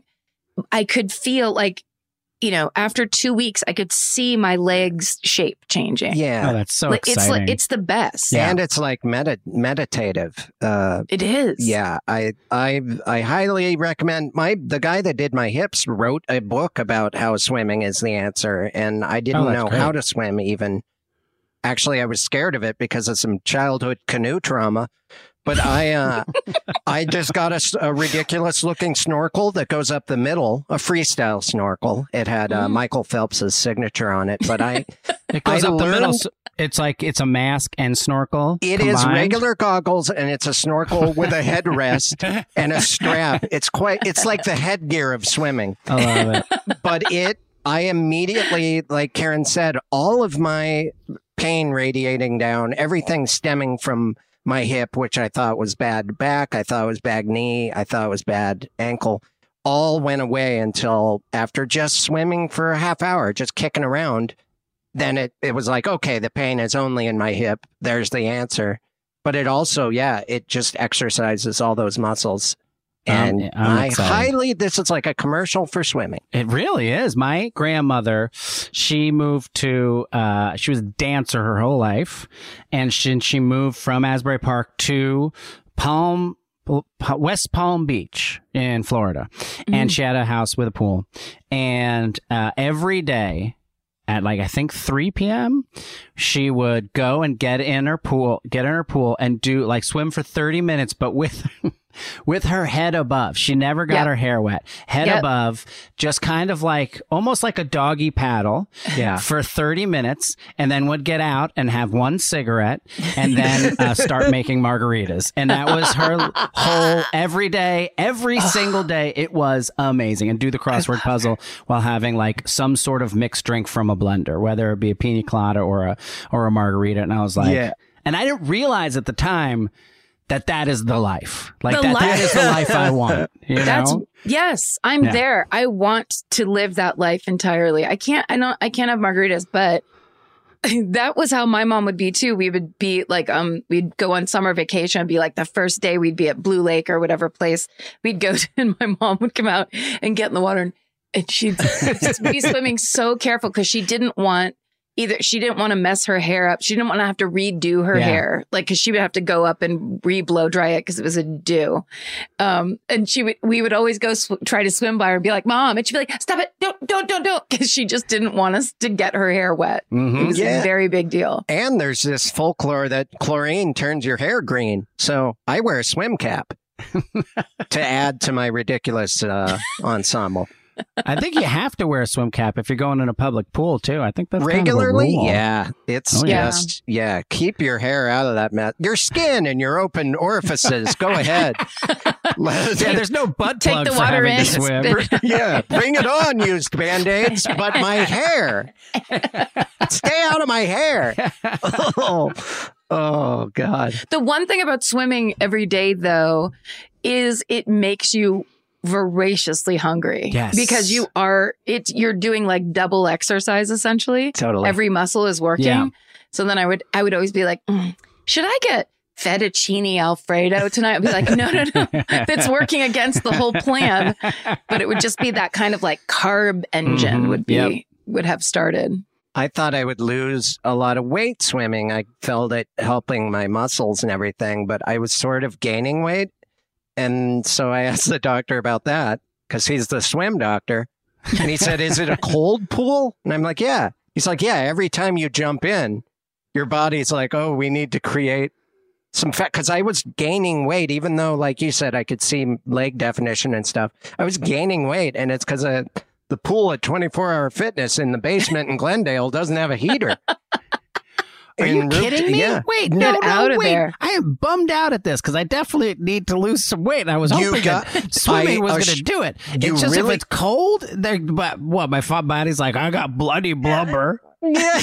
I could feel like, you know, after two weeks, I could see my legs shape changing. Yeah. Oh, that's so like, exciting. It's like, it's the best. Yeah. And it's like medi- meditative. Uh, it is. Yeah. I, I, I highly recommend my, the guy that did my hips wrote a book about how swimming is the answer. And I didn't oh, know great. how to swim even. Actually, I was scared of it because of some childhood canoe trauma. But I uh, I just got a, a ridiculous looking snorkel that goes up the middle, a freestyle snorkel. It had uh, mm. Michael Phelps's signature on it. But I it goes I up learned, the middle. It's like it's a mask and snorkel. It combined. is regular goggles and it's a snorkel with a headrest and a strap. It's quite. It's like the headgear of swimming. I love it. But it. I immediately, like Karen said, all of my pain radiating down, everything stemming from my hip, which I thought was bad back, I thought it was bad knee, I thought it was bad ankle, all went away until after just swimming for a half hour, just kicking around. Then it, it was like, okay, the pain is only in my hip. There's the answer. But it also, yeah, it just exercises all those muscles. And um, I excited. highly, this is like a commercial for swimming. It really is. My grandmother, she moved to, uh, she was a dancer her whole life. And she, she moved from Asbury Park to Palm, West Palm Beach in Florida. Mm-hmm. And she had a house with a pool. And uh, every day at like, I think three p.m., she would go and get in her pool, get in her pool and do like swim for thirty minutes, but with... with her head above. She never got yep. her hair wet. Head yep. above, just kind of like, almost like a doggy paddle yeah. for thirty minutes, and then would get out and have one cigarette and then uh, start making margaritas. And that was her whole, every day, every single day. It was amazing. And do the crossword puzzle while having like some sort of mixed drink from a blender, whether it be a pina colada or a, or a margarita. And I was like, yeah. and I didn't realize at the time that that is the life. Like that, life. that is the life I want. You That's know? Yes, I'm yeah. there. I want to live that life entirely. I can't, I don't, I can't have margaritas, but that was how my mom would be too. We would be like, um, we'd go on summer vacation. It'd be like the first day we'd be at Blue Lake or whatever place we'd go to, and my mom would come out and get in the water, and, and she'd be swimming so careful because she didn't want Either she didn't want to mess her hair up. She didn't want to have to redo her yeah. hair, like, because she would have to go up and re-blow dry it because it was a do. Um, and she would, we would always go sw- try to swim by her and be like, "Mom," and she'd be like, "Stop it! Don't, don't, don't, don't," because she just didn't want us to get her hair wet. Mm-hmm. It was yeah. a very big deal. And there's this folklore that chlorine turns your hair green, so I wear a swim cap to add to my ridiculous uh, ensemble. I think you have to wear a swim cap if you're going in a public pool too. I think that's regularly. Kind of a rule. Yeah, it's oh, yeah. just yeah. Keep your hair out of that mess. Your skin and your open orifices. Go ahead. yeah, there's no butt Take plug the for water having in. to swim. Yeah, bring it on, used Band-Aids. But my hair, stay out of my hair. Oh, oh God. The one thing about swimming every day, though, is it makes you voraciously hungry. Yes. Because you are, it's, you're doing like double exercise essentially. Totally. Every muscle is working. Yeah. So then I would, I would always be like, mm, should I get fettuccine Alfredo tonight? I'd be like, no, no, no. That's working against the whole plan. But it would just be that kind of like carb engine mm-hmm. would be, yep. would have started. I thought I would lose a lot of weight swimming. I felt it helping my muscles and everything, but I was sort of gaining weight. And so I asked the doctor about that because he's the swim doctor. And he said, "Is it a cold pool?" And I'm like, "Yeah." He's like, "Yeah, every time you jump in, your body's like, oh, we need to create some fat." Because I was gaining weight, even though, like you said, I could see leg definition and stuff. I was gaining weight. And it's because of the pool at twenty-four hour fitness in the basement in Glendale doesn't have a heater. Are you En route- kidding me? yeah. Wait, Get no, no, out of wait. there. I am bummed out at this because I definitely need to lose some weight. I was You hoping got- that swimming I was ass- going to do it. you It's just really- if it's cold, they're- but what? My fa- body's like, I got bloody blubber. Yeah,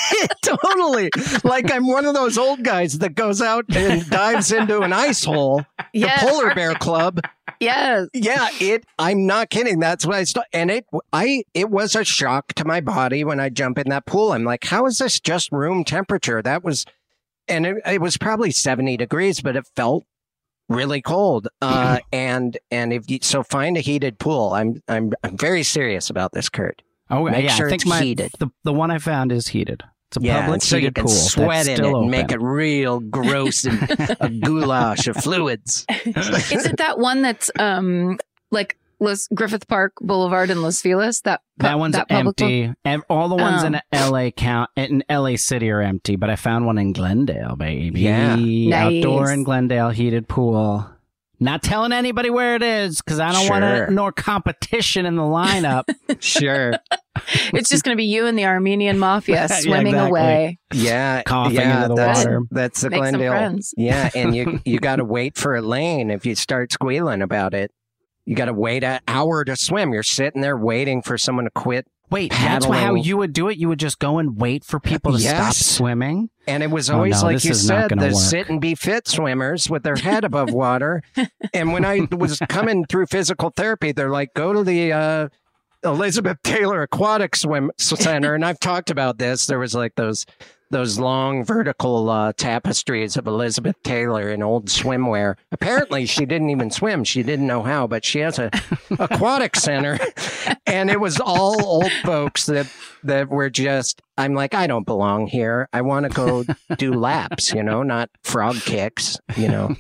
totally. Like I'm one of those old guys that goes out and dives into an ice hole. Yes. The Polar Bear Club. Yes. Yeah, it. I'm not kidding. That's what I st- and it. I. It was a shock to my body when I jump in that pool. I'm like, how is this just room temperature? That was, and it, it was probably seventy degrees, but it felt really cold. Uh, and and if you so find a heated pool. I'm I'm I'm very serious about this, Kurt. Oh, Make yeah. sure I think it's my, heated. The, the one I found is heated. It's a Yeah, public and so you heated can pool. sweat that's in still it and open. make it real gross and a goulash of fluids. Is it that one that's um like Los Griffith Park Boulevard in Los Feliz? That pu- That one's that public one? empty. Ev- All the ones Oh. in L A count in L A City are empty, but I found one in Glendale, baby. Yeah. Nice. Outdoor in Glendale, heated pool. Not telling anybody where it is because I don't want Sure. to nor competition in the lineup. Sure. It's just going to be you and the Armenian mafia Yeah, swimming exactly. away. Yeah, Coughing yeah, into the that's, water. That's the Make some Glendale. friends. Yeah, and you you got to wait for a lane if you start squealing about it. You got to wait an hour to swim. You're sitting there waiting for someone to quit. Wait, that's why how Paddling. you would do it? You would just go and wait for people to stop Yes. swimming? And it was Oh, always no, like this you is not said, gonna the work. sit and be fit swimmers with their head above water. And when I was coming through physical therapy, they're like, go to the uh, Elizabeth Taylor Aquatic Swim Center. And I've talked about this. There was like those those long vertical uh, tapestries of Elizabeth Taylor in old swimwear. Apparently, she didn't even swim. She didn't know how, but she has a aquatic center. And it was all old folks that that were just, I'm like, I don't belong here. I want to go do laps, you know, not frog kicks, you know.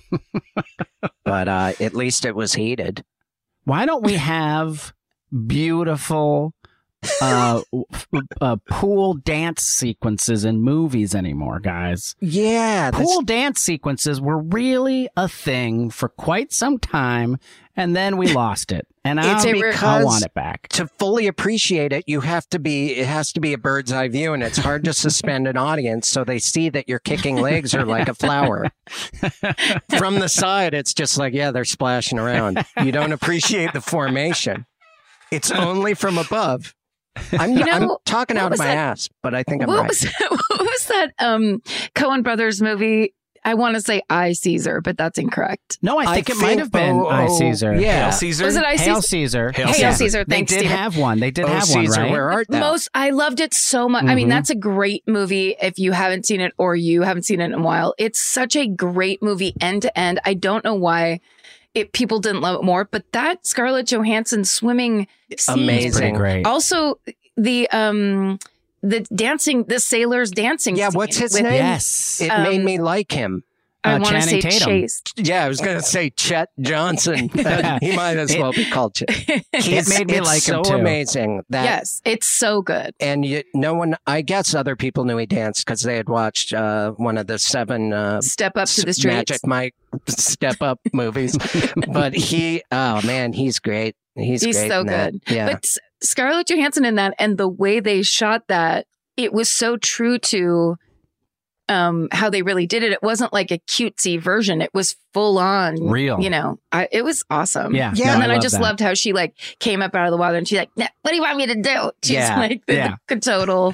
But uh, at least it was heated. Why don't we have beautiful uh, f- uh, pool dance sequences in movies anymore, guys? Yeah. that's- Pool dance sequences were really a thing for quite some time, and then we lost it. And I, It's I because want it back. to fully appreciate it, you have to be, it has to be a bird's eye view, and it's hard to suspend an audience so they see that your kicking legs are like a flower. From the side, it's just like, yeah, they're splashing around. You don't appreciate the formation. It's only from above. I'm, You know, I'm talking what out of was my that- ass, but I think I'm What right. was that, what was that um Coen Brothers movie? I want to say I, Caesar, but that's incorrect. No, I I think it might think- have been oh, I oh, Caesar. yeah. Hail Caesar. Was it I, Hail Caesar? Caesar. Hail Hail Caesar. Caesar. They Thanks, did Steven. have one. They did Oh, have Caesar, one, right? where art thou? Most I loved it so much. I mean, Mhm. that's a great movie. If you haven't seen it or you haven't seen it in a while, it's such a great movie end to end. I don't know why it people didn't love it more, but that Scarlett Johansson swimming scene, Amazing. Pretty great. Also, the um the dancing, the sailors dancing. Yeah, scene what's his with- name? Yes. It Um, made me like him. I Uh, want to Channing say Tatum. Chase. Yeah, I was going to say Chet Johnson. he might as well be called Chet. It made me it's like so him too. amazing that Yes, it's so good. and you, no one, I guess other people knew he danced because they had watched uh, one of the seven uh, Step up to the s- streets. Magic Mike Step Up movies. But he, oh man, he's great. He's, He's great so in that. good. Yeah. But S- Scarlett Johansson in that and the way they shot that, it was so true to um how they really did it. It wasn't like a cutesy version. It was full on Real. You know, I, it was awesome. Yeah. Yeah, and then I, love just that. loved how she like came up out of the water and she's like, "Nah, what do you want me to do?" She's Yeah. like the, Yeah. the total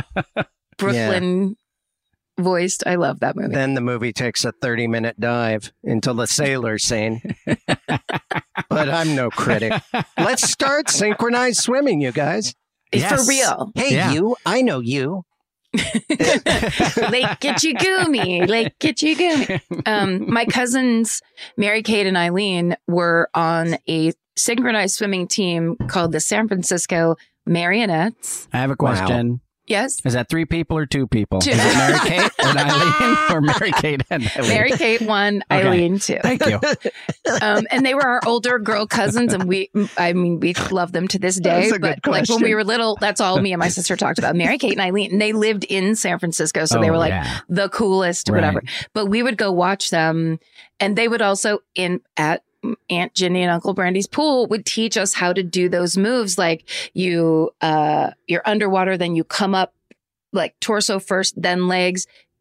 Brooklyn voiced. I love that movie. Then the movie takes a thirty minute dive into the sailor scene. But I'm no critic. Let's start synchronized swimming, you guys. Yes. For real. Hey, Yeah. you, I know you. Lake Gitchigumi, Lake Gitchigumi. Um, my cousins, Mary Kate and Eileen, were on a synchronized swimming team called the San Francisco Marionettes. I have a question. Yes, Is that three people or two people? Two. Is it Mary Kate and Eileen or Mary Kate and Eileen? Mary Kate one, Okay. Eileen two. Thank you. Um, and they were our older girl cousins, and we, I mean, we love them to this day. That's a But good like when question. we were little, that's all me and my sister talked about. Mary Kate and Eileen, and they lived in San Francisco, so they Oh, were like yeah. the coolest, Right. whatever. But we would go watch them, and they would also in at Aunt Ginny and Uncle Brandy's pool would teach us how to do those moves, like you, uh, you're underwater, then you come up like torso first, then legs.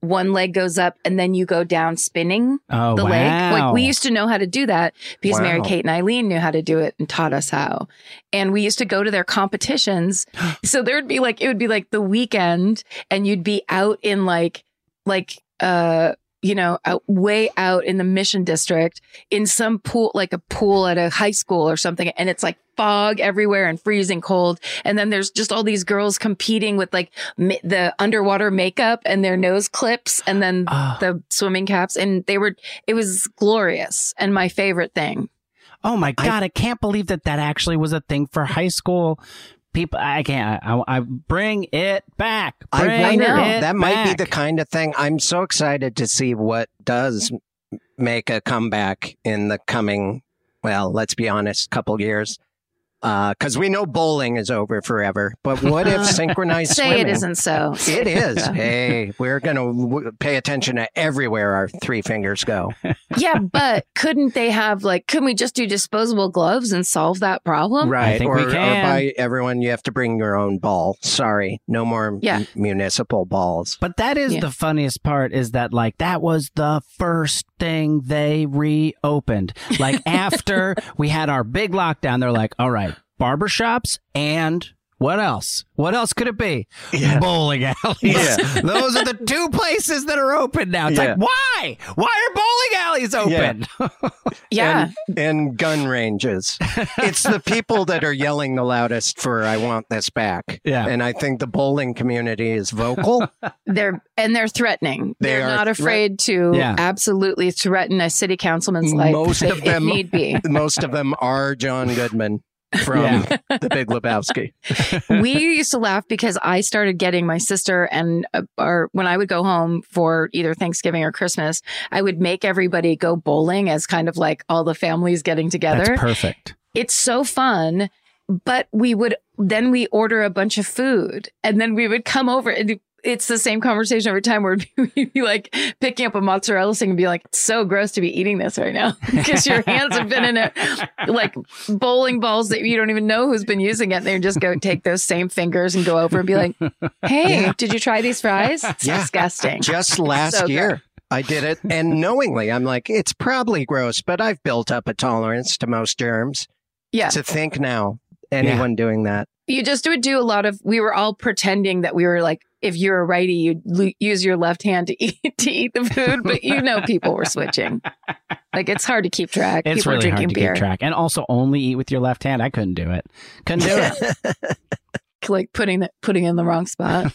one leg goes up and then you go down spinning Oh, the wow. leg. Like we used to know how to do that because Wow. Mary Kate and Eileen knew how to do it and taught us how. And we used to go to their competitions. So there would be like, it would be like the weekend and you'd be out in like, like, uh, you know, out, way out in the Mission District in some pool, like a pool at a high school or something. And it's like fog everywhere and freezing cold. And then there's just all these girls competing with like ma- the underwater makeup and their nose clips and then Oh. the swimming caps. And they were, it was glorious and my favorite thing. Oh my God, I, can't believe that that actually was a thing for high school people. I can't, I, I bring it back. Bring I wonder, it that might be back. the kind of thing. I'm so excited to see what does make a comeback in the coming, well, let's be honest, couple years. Because we know bowling is over forever. But what if synchronized Say swimming? it isn't so. It is. Hey, we're going to w- pay attention to everywhere our three fingers go. Yeah, but couldn't they have like, couldn't we just do disposable gloves and solve that problem? Right. think or, we or can. by everyone, you have to bring your own ball. Sorry. No more Yeah. m- municipal balls. But that is Yeah. the funniest part is that like that was the first thing they reopened. Like after we had our big lockdown, they're like, all right, barbershops and what else? What else could it be? Yeah. Bowling alleys. Yeah. Those are the two places that are open now. It's Yeah. like, why? Why are bowling alleys open? Yeah. And, and gun ranges. It's the people that are yelling the loudest for I want this back. Yeah. And I think the bowling community is vocal. They're and they're threatening. They They're are not threat- afraid to Yeah. absolutely threaten a city councilman's life Most if, of if them- need be. Most of them are John Goodman from Yeah. The Big Lebowski. We used to laugh because I started getting my sister and uh, or when I would go home for either Thanksgiving or Christmas, I would make everybody go bowling as kind of like all the families getting together. That's perfect. It's so fun. But we would then we order a bunch of food and then we would come over and it's the same conversation every time where we'd be like picking up a mozzarella stick and be like, it's so gross to be eating this right now because your hands have been in it like bowling balls that you don't even know who's been using it. And they just go take those same fingers and go over and be like, hey, Yeah. did you try these fries? It's Yeah. disgusting. Just last So year, gross. I did it. And knowingly, I'm like, it's probably gross, but I've built up a tolerance to most germs. Yeah. To think now, anyone doing that. You just would do a lot of, we were all pretending that we were like, if you're a righty, you'd l- use your left hand to eat, to eat the food, but you know, people were switching. Like it's hard to keep track. It's people really are hard drinking to beer. keep track. And also only eat with your left hand. I couldn't do it. Couldn't do it. Like putting the, putting in the wrong spot.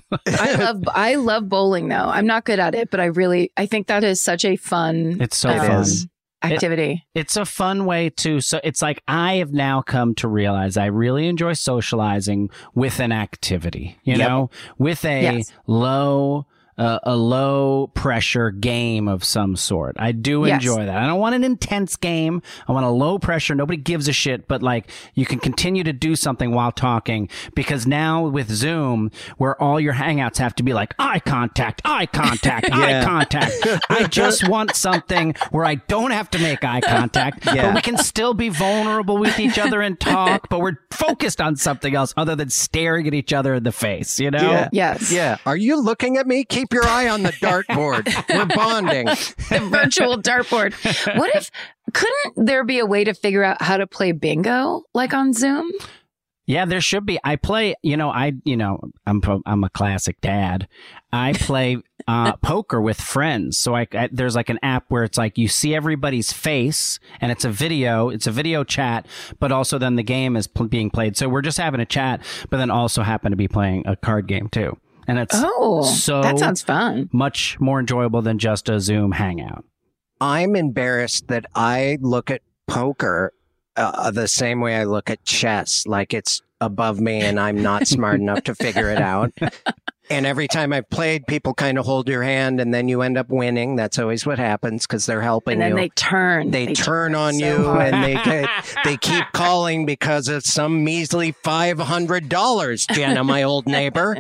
I love, I love bowling though. I'm not good at it, but I really, I think that is such a fun It's so um, It fun. is. activity. It's a fun way to, so it's like I have now come to realize I really enjoy socializing with an activity, you Yep. know, with a Yes. low, uh, a low pressure game of some sort. I do Yes. enjoy that. I don't want an intense game. I want a low pressure. Nobody gives a shit, but like you can continue to do something while talking because now with Zoom, where all your hangouts have to be like eye contact, eye contact, eye Yeah. contact. I just want something where I don't have to make eye contact, Yeah. but we can still be vulnerable with each other and talk, but we're focused on something else other than staring at each other in the face, you know? Yeah. Yes. Yeah. Are you looking at me? Keep your eye on the dartboard. We're bonding. The virtual dartboard. What if, couldn't there be a way to figure out how to play bingo like on Zoom? Yeah, there should be. I play, you know, I, you know, I'm pro- I'm a classic dad. I play uh, poker with friends. So I, I there's like an app where it's like you see everybody's face and it's a video, it's a video chat, but also then the game is pl- being played. So we're just having a chat, but then also happen to be playing a card game too. And it's Oh, so that sounds fun. much more enjoyable than just a Zoom hangout. I'm embarrassed that I look at poker uh, the same way I look at chess, like it's above me and I'm not smart enough to figure it out. And every time I've played, people kind of hold your hand and then you end up winning. That's always what happens because they're helping And then you. they turn. They, turn on so you hard. and they get, they keep calling because of some measly five hundred dollars, Jenna, my old neighbor.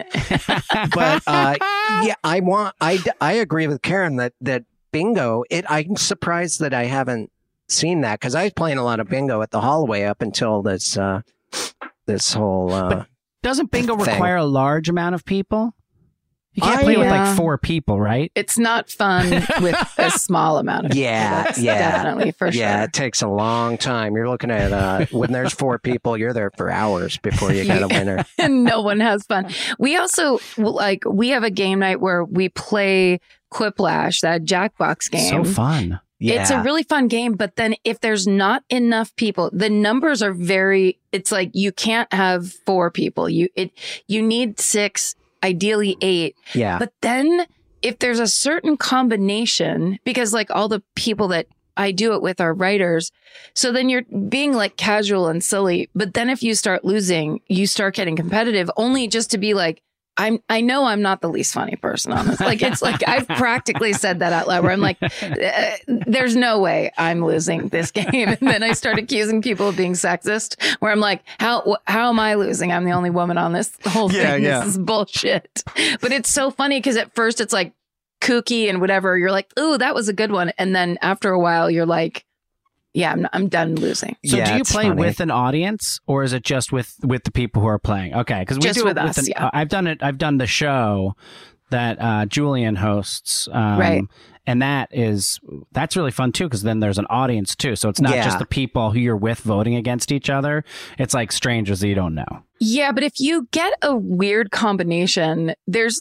But uh, yeah, I want, I, I agree with Karen that, that bingo, it, I'm surprised that I haven't seen that because I was playing a lot of bingo at the Holloway up until this, uh, this whole, uh, Doesn't bingo thing. require a large amount of people? You can't I, play with yeah. like four people, right? It's not fun with a small amount of people. Yeah, That's yeah. definitely for sure. Yeah, it takes a long time. You're looking at uh, when there's four people, you're there for hours before you get a winner. And no one has fun. We also like we have a game night where we play Quiplash, that Jackbox game. So fun. Yeah. It's a really fun game, but then if there's not enough people, the numbers are very, it's like you can't have four people. You it you need six, ideally eight. yeah. But then if there's a certain combination, because like all the people that I do it with are writers, so then you're being like casual and silly. But then if you start losing, you start getting competitive only just to be like, I'm, I know I'm not the least funny person on this. Like, it's like, I've practically said that out loud where I'm like, uh, there's no way I'm losing this game. And then I start accusing people of being sexist where I'm like, how, how am I losing? I'm the only woman on this whole thing. Yeah, yeah. This is bullshit. But it's so funny because at first it's like kooky and whatever. You're like, ooh, that was a good one. And then after a while, you're like, yeah, I'm, I'm done losing. So Yeah, do you it's play funny. with an audience, or is it just with with the people who are playing? Okay, because we Just do with it us, with an, yeah. uh, I've done it. I've done the show that uh, Julian hosts, um, Right. and that is that's really fun too, because then there's an audience too. So it's not Yeah. just the people who you're with voting against each other. It's like strangers that you don't know. Yeah, but if you get a weird combination, there's,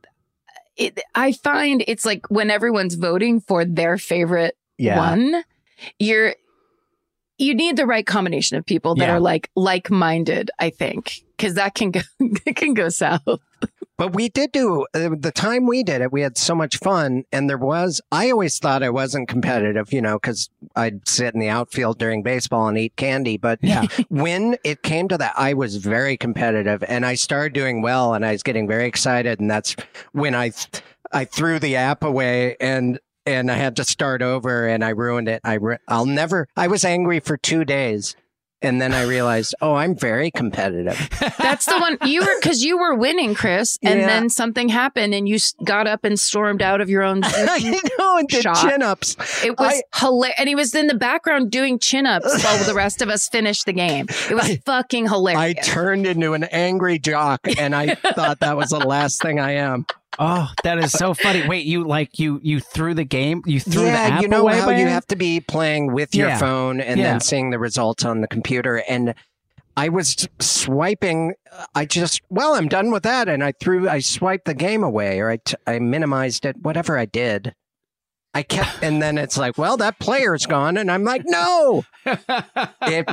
it, I find it's like when everyone's voting for their favorite Yeah. one, you're, you need the right combination of people that Yeah. are like like-minded, I think, because that can go, it can go south. But we did do uh, the time we did it. We had so much fun, and there was. I always thought I wasn't competitive, you know, because I'd sit in the outfield during baseball and eat candy. But Yeah. when it came to that, I was very competitive, and I started doing well, and I was getting very excited, and that's when I th- I threw the app away and. And I had to start over, and I ruined it. I re- I'll never. I was angry for two days, and then I realized, oh, I'm very competitive. That's the one you were, because you were winning, Chris, and Yeah. then something happened and you s- got up and stormed out of your own. I know, and did Shot. chin ups. It was I- hilarious. And he was in the background doing chin ups while the rest of us finished the game. It was fucking hilarious. I turned into an angry jock, and I thought that was the last thing I am. Oh, that is so funny. Wait, you like you you threw the game? You threw the yeah, app you know away? how by you it? have to be playing with your Yeah. phone and Yeah. then seeing the results on the computer. And I was swiping. I just, well, I'm done with that. And I threw, I swiped the game away, or I, t- I minimized it, whatever I did. I kept, and then it's like, well, that player's gone. And I'm like, no. It,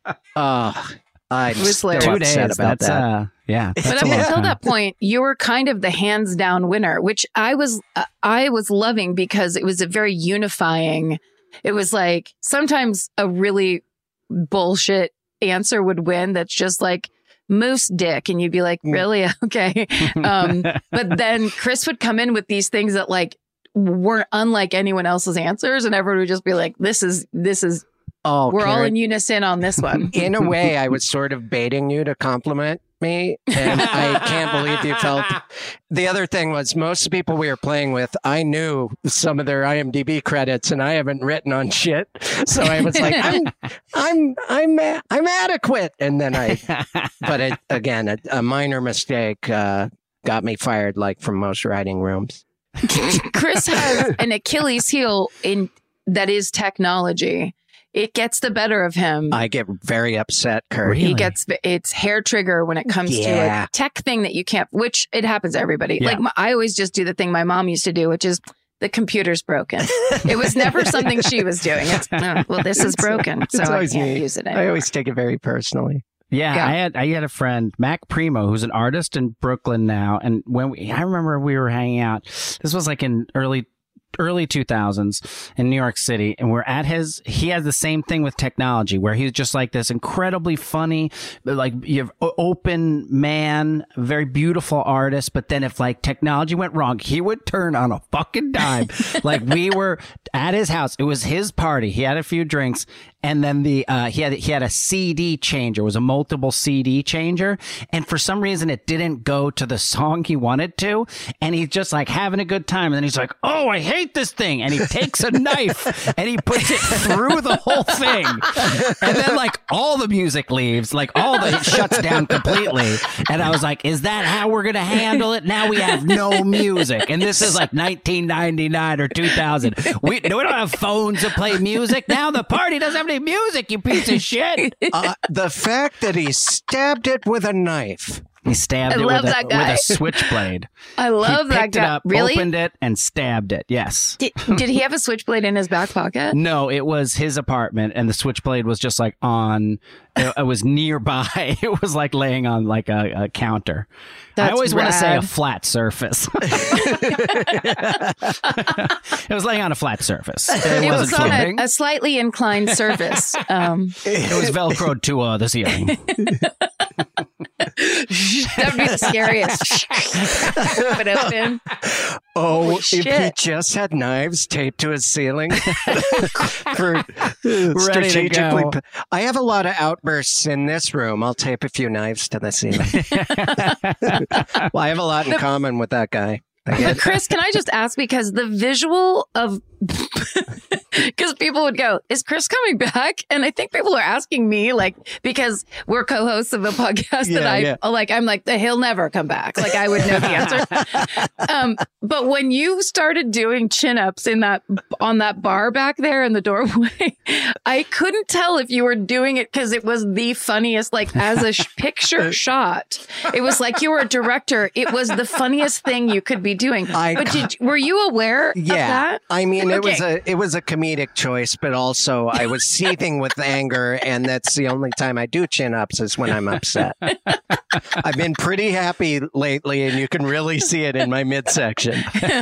uh, I'm was still hilarious. Two upset days. about That's that. uh, yeah. That's But a up long until time. that point, you were kind of the hands down winner, which I was, uh, I was loving because it was a very unifying. It was like sometimes a really bullshit answer would win. That's just like moose dick. And you'd be like, really? Okay. Um, but then Chris would come in with these things that like weren't unlike anyone else's answers. And everyone would just be like, this is, this is, Oh, we're all Karen, in unison on this one. in a way, I was sort of baiting you to compliment me, and I can't believe you felt. The other thing was, most people we were playing with, I knew some of their I M D B credits, and I haven't written on shit, so I was like, I'm, I'm, I'm, a- I'm adequate. And then I, but it, again, a, a minor mistake uh, got me fired, like from most writing rooms. Chris has an Achilles heel in that is technology. It gets the better of him. I get very upset, Kurt. Really? He gets it's hair trigger when it comes Yeah. to a tech thing that you can't, which it happens to everybody. Yeah. Like my, I always just do the thing my mom used to do, which is the computer's broken. It was never something she was doing. It's, oh, well, this is broken, so It's I always can't me. use it I anymore. always take it very personally. Yeah, Yeah. I had I had a friend, Mac Primo, who's an artist in Brooklyn now, and when we, I remember we were hanging out. This was like in early early two thousands in New York City, and we're at his. He has the same thing with technology, where he's just like this incredibly funny, like you have o- open man, very beautiful artist. But then if like technology went wrong, he would turn on a fucking dime. Like we were at his house, it was his party. He had a few drinks, and then the uh, he had he had a C D changer. It was a multiple C D changer, and for some reason it didn't go to the song he wanted to, and he's just like having a good time, and then he's like, "Oh, I hate this thing," and he takes a knife and he puts it through the whole thing, and then like all the music leaves, like all the it shuts down completely, and I was like, "Is that how we're gonna handle it? Now we have no music," and this is like nineteen ninety-nine or two thousand. We, we don't have phones to play music now. The party doesn't have any music, you piece of shit. Uh, the fact that he stabbed it with a knife. He stabbed I it love with a, that guy. with a switchblade. I love he that picked guy. it up, Really? opened it, and stabbed it. Yes. Did, did he have a switchblade in his back pocket? No, it was his apartment, and the switchblade was just like on. It, it was nearby. It was like laying on like a, a counter. That's I always want to say a rad. flat surface. It was laying on a flat surface. It, It wasn't was on floating. a, a slightly inclined surface. Um, It was velcroed to uh, the ceiling. that'd be the scariest. Put it open. Oh, Holy if he shit. just had knives taped to his ceiling for Ready to strategically. go. p- I have a lot of outbursts in this room. I'll tape a few knives to the ceiling. Well, I have a lot in common with that guy. I get But Chris, can I just ask, because the visual of, because people would go, is Chris coming back? And I think people are asking me, like, because we're co-hosts of a podcast that Yeah, I yeah. like, I'm like, he'll never come back. Like, I would know the answer. um, but when you started doing chin-ups in that, on that bar back there in the doorway, I couldn't tell if you were doing it because it was the funniest, like, as a sh- picture shot. It was like you were a director. It was the funniest thing you could be doing. I- But did, were you aware of Yeah, that? I mean, it was Okay. a it was a comedic choice, but also I was seething with anger, and that's the only time I do chin ups is when I'm upset. I've been pretty happy lately, and you can really see it in my midsection.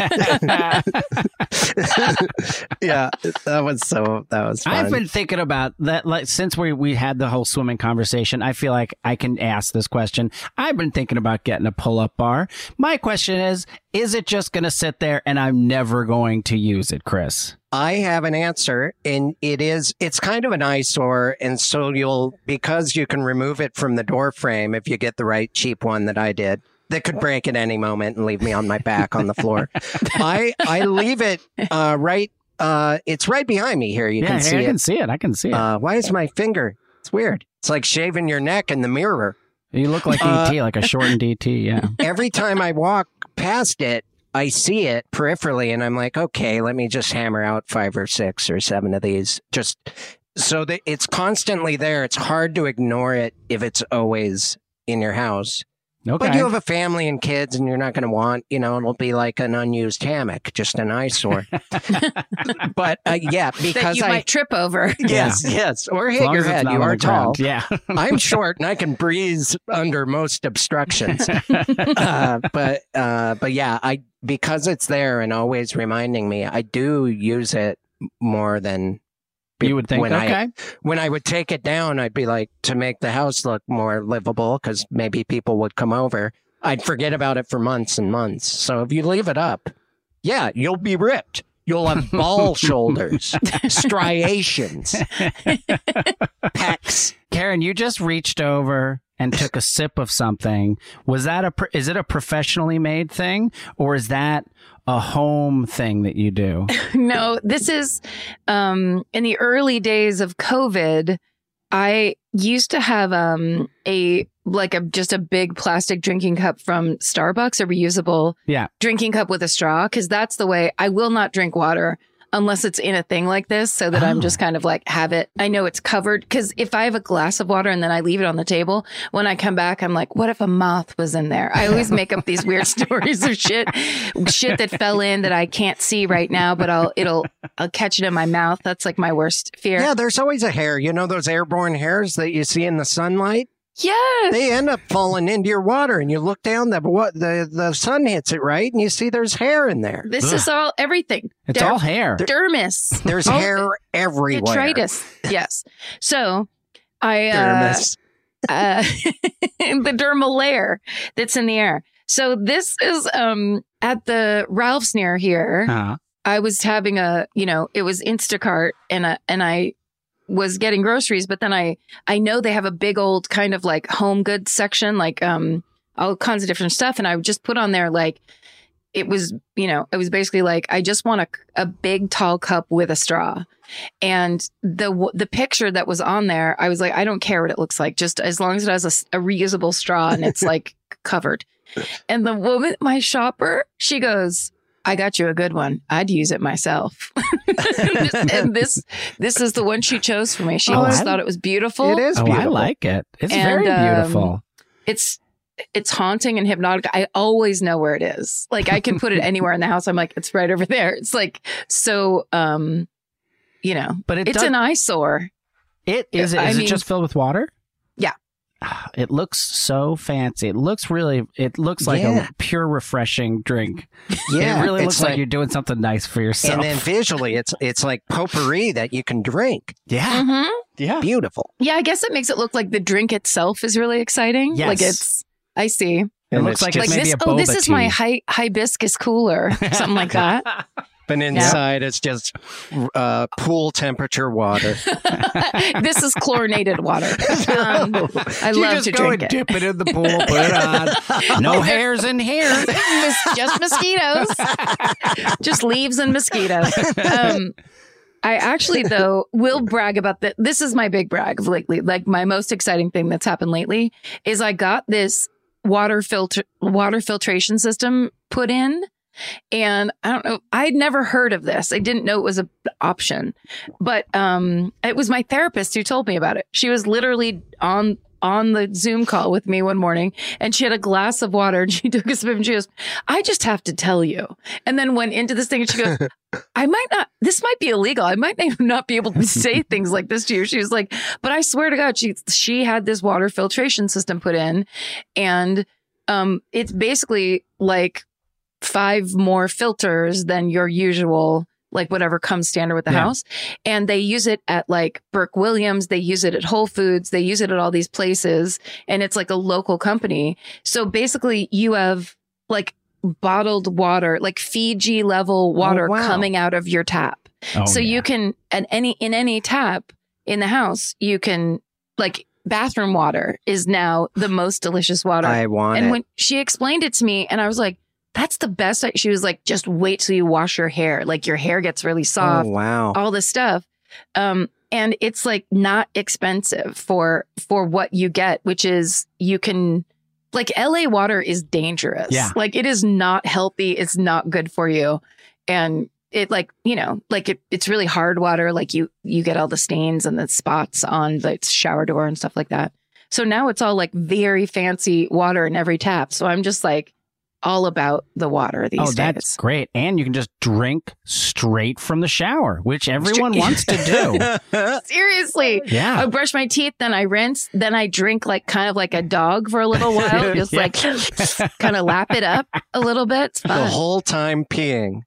Yeah, that was so that was fun. I've been thinking about that. Like, since we we had the whole swimming conversation, I feel like I can ask this question. I've been thinking about getting a pull up bar. My question is: is it just going to sit there and I'm never going to use it, Chris? I have an answer, and it is it's kind of an eyesore, and so you'll because you can remove it from the door frame if you get the right cheap one that I did. That could break at any moment and leave me on my back on the floor. I I leave it uh, right. Uh, it's right behind me here. You yeah, can hey, see I it. can see it. I can see it. Uh, why is my finger? It's weird. It's like shaving your neck in the mirror. you look like uh, E T, like a shortened E T. Yeah. Every time I walk past it, I see it peripherally, and I'm like, okay, let me just hammer out five or six or seven of these, just so that it's constantly there. It's hard to ignore it if it's always in your house. Okay. But you have a family and kids, and you're not going to want, you know, it'll be like an unused hammock, just an eyesore. But uh, yeah, That because you I. might trip over. Yes, yes. Or As hit long your as it's head. not You on are the ground. tall. Yeah. I'm short and I can breeze under most obstructions. uh, but uh, but yeah, I because it's there and always reminding me, I do use it more than You would think, when I okay. when I would take it down, I'd be like, to make the house look more livable, because maybe people would come over. I'd forget about it for months and months. So if you leave it up, yeah, you'll be ripped. You'll have ball shoulders, striations, pecs. Karen, you just reached over and took a sip of something. Was that a, pro- is it a professionally made thing, or is that a home thing that you do? No, this is um, in the early days of COVID. I used to have um, a like a just a big plastic drinking cup from Starbucks, a reusable Yeah. drinking cup with a straw, because that's the way I will not drink water unless it's in a thing like this, so that I'm Oh. just kind of like have it. I know it's covered, because if I have a glass of water and then I leave it on the table, when I come back, I'm like, what if a moth was in there? I always make up these weird stories of shit, shit that fell in that I can't see right now, but I'll it'll I'll catch it in my mouth. That's like my worst fear. Yeah, there's always a hair. You know those airborne hairs that you see in the sunlight? Yes. They end up falling into your water, and you look down, the what the the sun hits it right, and you see there's hair in there. This is all everything. It's Der- all hair. dermis. There's All- hair everywhere. Detritus. Yes. So I uh, Dermis. uh, the dermal layer that's in the air. So this is um at the Ralph's near here. Uh-huh. I was having a, you know, it was Instacart, and a, and I was getting groceries, but then I I know they have a big old kind of like home goods section, like um all kinds of different stuff, and I would just put on there like it was, you know, it was basically like I just want a a big tall cup with a straw. And the the picture that was on there, I was like, I don't care what it looks like, just as long as it has a, a reusable straw and it's like covered. And the woman, my shopper, she goes, I got you a good one. I'd use it myself. and, this, and this this is the one she chose for me. She Oh, always I- thought it was beautiful. It is Oh, beautiful. I like it. It's And, very um, beautiful. It's it's haunting and hypnotic. I always know where it is. Like I can put it anywhere in the house. I'm like, it's right over there. It's like so um you know, But it it's does- an eyesore. It is. It, I is mean- it just filled with water? Yeah. It looks so fancy. It looks really. It looks like Yeah. a pure, refreshing drink. Yeah, it really it's looks like, you're doing something nice for yourself. And then visually, it's it's like potpourri that you can drink. yeah, Mm-hmm. yeah. Beautiful. Yeah, I guess it makes it look like the drink itself is really exciting. Yes. Like it's, I see. It And looks it's like just- it's Like maybe this, a oh, boba this is my tea. hi- hibiscus cooler, something like that. But inside, it's just uh, pool temperature water. This is chlorinated water. Um, I You love just to go drink and it. dip it in the pool, put it on. No hairs in here. Mis- just mosquitoes. Just leaves and mosquitoes. Um, I actually, though, will brag about that. This is my big brag of lately. Like my most exciting thing that's happened lately is I got this water filter, water filtration system put in. And I don't know, I'd never heard of this. I didn't know it was an option, but um, it was my therapist who told me about it. She was literally on on the Zoom call with me one morning, and she had a glass of water, and she took a sip and she goes, "I just have to tell you," and then went into this thing, and she goes, "I might not. This might be illegal. I might not be able to say things like this to you." She was like, "But I swear to God, she she had this water filtration system put in, and um, it's basically like five more filters than your usual, like whatever comes standard with the Yeah. house. And they use it at like Burke Williams. They use it at Whole Foods. They use it at all these places. And it's like a local company. So basically you have like bottled water, like Fiji level water wow. coming out of your tap. Oh, so yeah. you can, at any, in any tap in the house, you can like bathroom water is now the most delicious water. I want and it. when she explained it to me, and I was like, that's the best. I, she was like, just wait till you wash your hair. Like your hair gets really soft, oh, wow. all this stuff. Um, and it's like not expensive for, for what you get, which is you can, like L A water is dangerous. Yeah. Like it is not healthy. It's not good for you. And it like, you know, like it, it's really hard water. Like you, you get all the stains and the spots on the shower door and stuff like that. So now it's all like very fancy water in every tap. So I'm just like, all about the water these Oh, days. that's great. And you can just drink straight from the shower, which everyone Straight- wants to do. Seriously. Yeah. I brush my teeth, then I rinse, then I drink like kind of like a dog for a little while, just Yeah. like kind of lap it up a little bit. It's The fun. whole time peeing.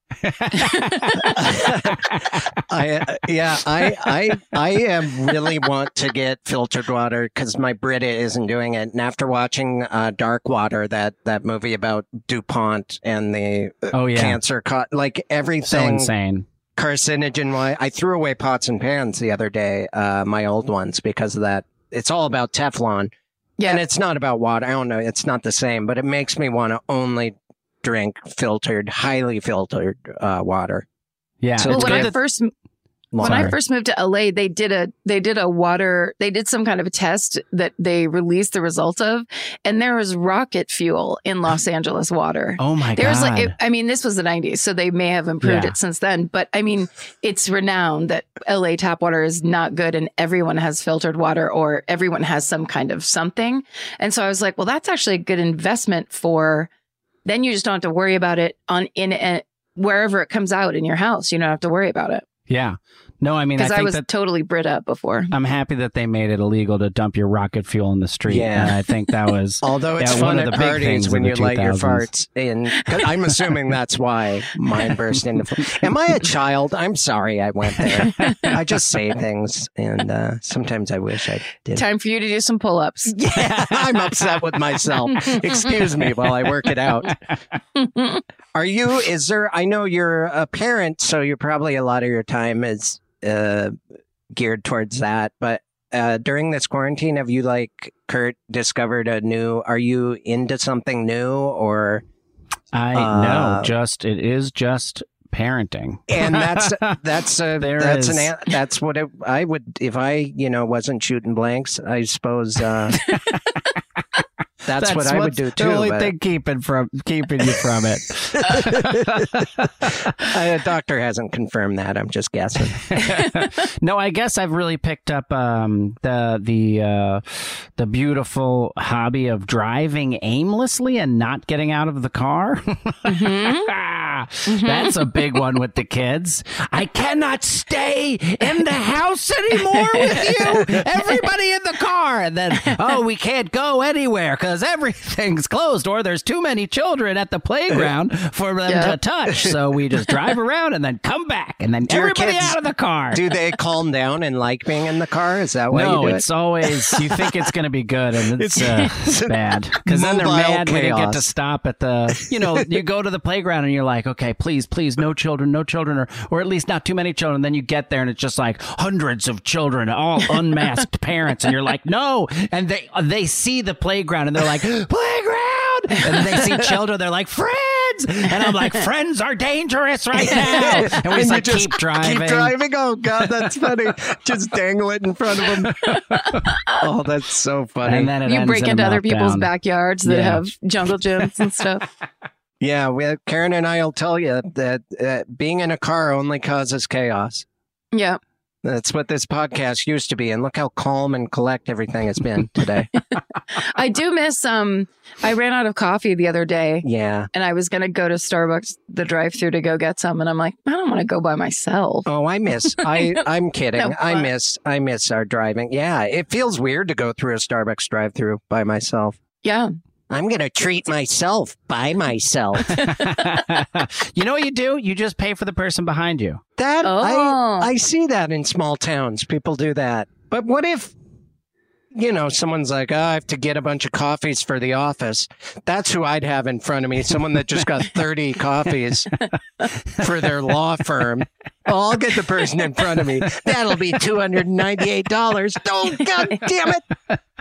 I uh, yeah, I I I am really want to get filtered water because my Brita isn't doing it. And after watching uh, Dark Water, that that movie about DuPont and the uh, Oh, yeah. cancer, co- like So everything insane. carcinogen. Why I threw away pots and pans the other day, uh, my old ones, because of that. It's all about Teflon. Yeah. And it's not about water. I don't know. It's not the same, but it makes me want to only drink filtered, highly filtered uh, water. Yeah. So well, it's when good I that- first when Sorry. I first moved to L A, they did a they did a water they did some kind of a test that they released the result of, and there was rocket fuel in Los Angeles water. Oh my There was God. like, it, I mean, this was the nineties, so they may have improved Yeah. it since then. But I mean, it's renowned that L A tap water is not good, and everyone has filtered water, or everyone has some kind of something. And so I was like, well, that's actually a good investment for. Then you just don't have to worry about it on in a, wherever it comes out in your house. You don't have to worry about it yeah. No, I mean, I because I, think was that totally Brit up before. I'm happy that they made it illegal to dump your rocket fuel in the street. Yeah. And I think that was. Although it's Yeah, one fun of at the big parties things when in you the light your two thousands. farts in. 'Cause I'm assuming that's why mine burst into. fl- Am I a child? I'm sorry I went there. I just say things, and uh, sometimes I wish I did. Time for you to do some pull ups. Yeah, I'm upset with myself. Excuse me while I work it out. Are you? Is there? I know you're a parent, so you're probably a lot of your time is uh, geared towards that. But uh, during this quarantine, have you, like, Kurt, discovered a new, are you into something new or? I uh, know, just, it is just parenting. And that's, that's, a, There that's is. an, that's what it, I would, if I, you know, wasn't shooting blanks, I suppose, uh, That's, what I would do too. The only but thing keeping from keeping you from it. a doctor hasn't confirmed that. I'm just guessing. No, I guess I've really picked up um, the the uh, the beautiful hobby of driving aimlessly and not getting out of the car. Mm-hmm. That's a big one with the kids. I cannot stay in the house anymore with you. Everybody in the car, and then oh, we can't go anywhere because everything's closed, or there's too many children at the playground for them Yeah. to touch. So we just drive around and then come back, and then Do your everybody kids- out of the car. Do they calm down and like being in the car? Is that why no, you do it's it? always you think it's going to be good, and it's, uh, it's bad because then they're Mobile mad we didn't get to chaos. stop at the. You know, you go to the playground and you're like, okay, please, please, no children, no children, or or at least not too many children. Then you get there and it's just like hundreds of children, all unmasked parents, and you're like, no, and they they see the playground and they're like, playground, and then they see children, they're like, friends. And I'm like, friends are dangerous right now. And we just you like just keep driving. Keep driving. Oh God, that's funny. Just dangle it in front of them. Oh, that's so funny. And then it You ends break in a into other people's meltdown. backyards that Yeah. have jungle gyms and stuff. yeah, we, Karen and I will tell you that uh, being in a car only causes chaos. Yeah. That's what this podcast used to be, and look how calm and collect everything has been today. I do miss um I ran out of coffee the other day Yeah. and I was gonna go to Starbucks, the drive through to go get some, and I'm like, I don't want to go by myself. Oh, I miss. I I'm kidding. No I fun. miss. I miss our driving. Yeah, it feels weird to go through a Starbucks drive-through by myself. Yeah. I'm gonna treat myself by myself. You know what you do? You just pay for the person behind you. That Oh. I I see that in small towns. People do that. But what if, you know, someone's like, oh, I have to get a bunch of coffees for the office. That's who I'd have in front of me. Someone that just got thirty coffees for their law firm. Oh, I'll get the person in front of me. That'll be two hundred ninety-eight dollars. Oh, God damn it.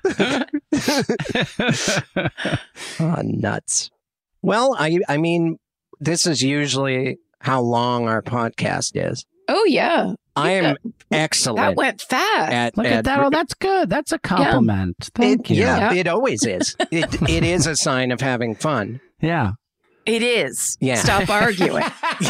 Oh, nuts. Well, I I mean, this is usually how long our podcast is. Oh yeah. I am That excellent went fast. at, Look at that. Oh, that's good. That's a compliment. Thank it, you. Yeah, Yeah. it always is. It it is a sign of having fun. Yeah. It is. Yeah. Stop arguing.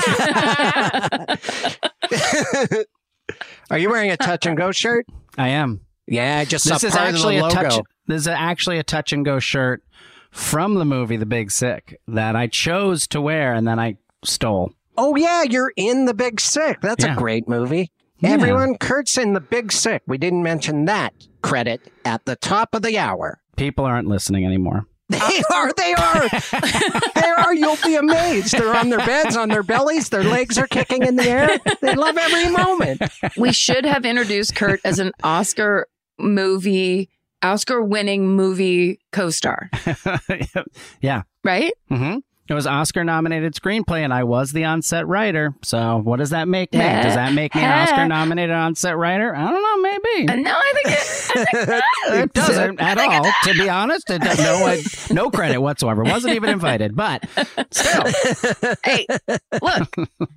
Are you wearing a touch and go shirt? I am. Yeah, I just This saw is part of actually the a logo. touch. This is actually a touch and go shirt from the movie The Big Sick that I chose to wear and then I stole. Oh yeah, you're in The Big Sick. That's Yeah. a great movie. Yeah. Everyone, Kurt's in The Big Sick. We didn't mention that credit at the top of the hour. People aren't listening anymore. They are. They are. They are. You'll be amazed. They're on their beds, on their bellies. Their legs are kicking in the air. They love every moment. We should have introduced Kurt as an Oscar movie, Oscar winning movie co-star, Yeah. right? Mm-hmm. It was Oscar nominated screenplay and I was the on-set writer. So what does that make me? Does that make me an Oscar nominated on-set writer? I don't know. Maybe. And no, I think it, I think that, It doesn't at all. To be honest, it does, no, I, no credit whatsoever. Wasn't even invited, but still. hey, look,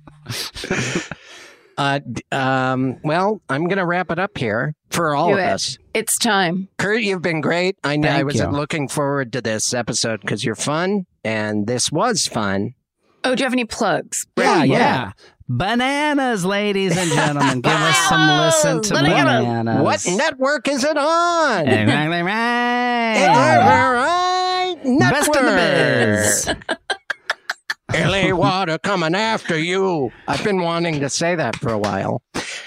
Uh, d- um, well, I'm going to wrap it up here for all Do of it. us. it's time. Kurt, you've been great. I know I Thank was you. looking forward to this episode because you're fun, and this was fun. Oh, do you have any plugs? Yeah, Yeah, yeah. yeah. Bananas, ladies and gentlemen. Give us some listen to Bananas. Bananas. What network is it on? Exactly right. All right, Best in the network. biz. L A Water coming after you. I've been wanting to say that for a while.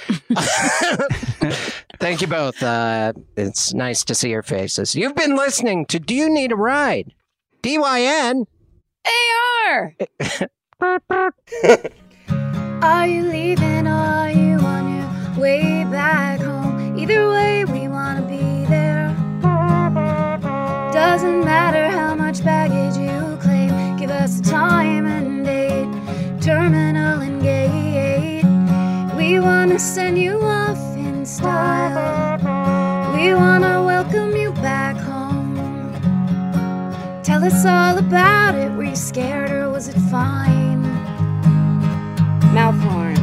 Thank you both. Uh, it's nice to see your faces. You've been listening to Do You Need a Ride? D Y N. A R. Are you leaving or are you on your way back home? Either way, we wanna be there. Doesn't matter how much baggage you claim, give us a time and date, terminal and gate. We wanna send you off in style. us all about it. Were you scared or was it fine? Mouth horn.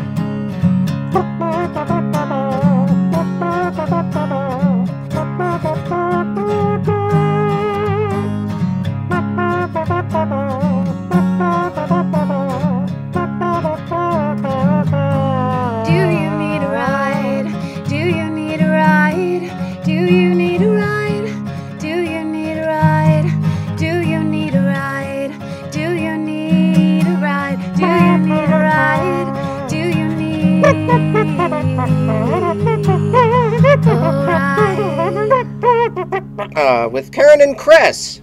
Do you need a ride? Do you need a ride? Do you need a ride? Do you need a ride? Do you need a ride? Do you need a ride? Do you need a ride? Do you need a ride? Uh, with Karen and Chris.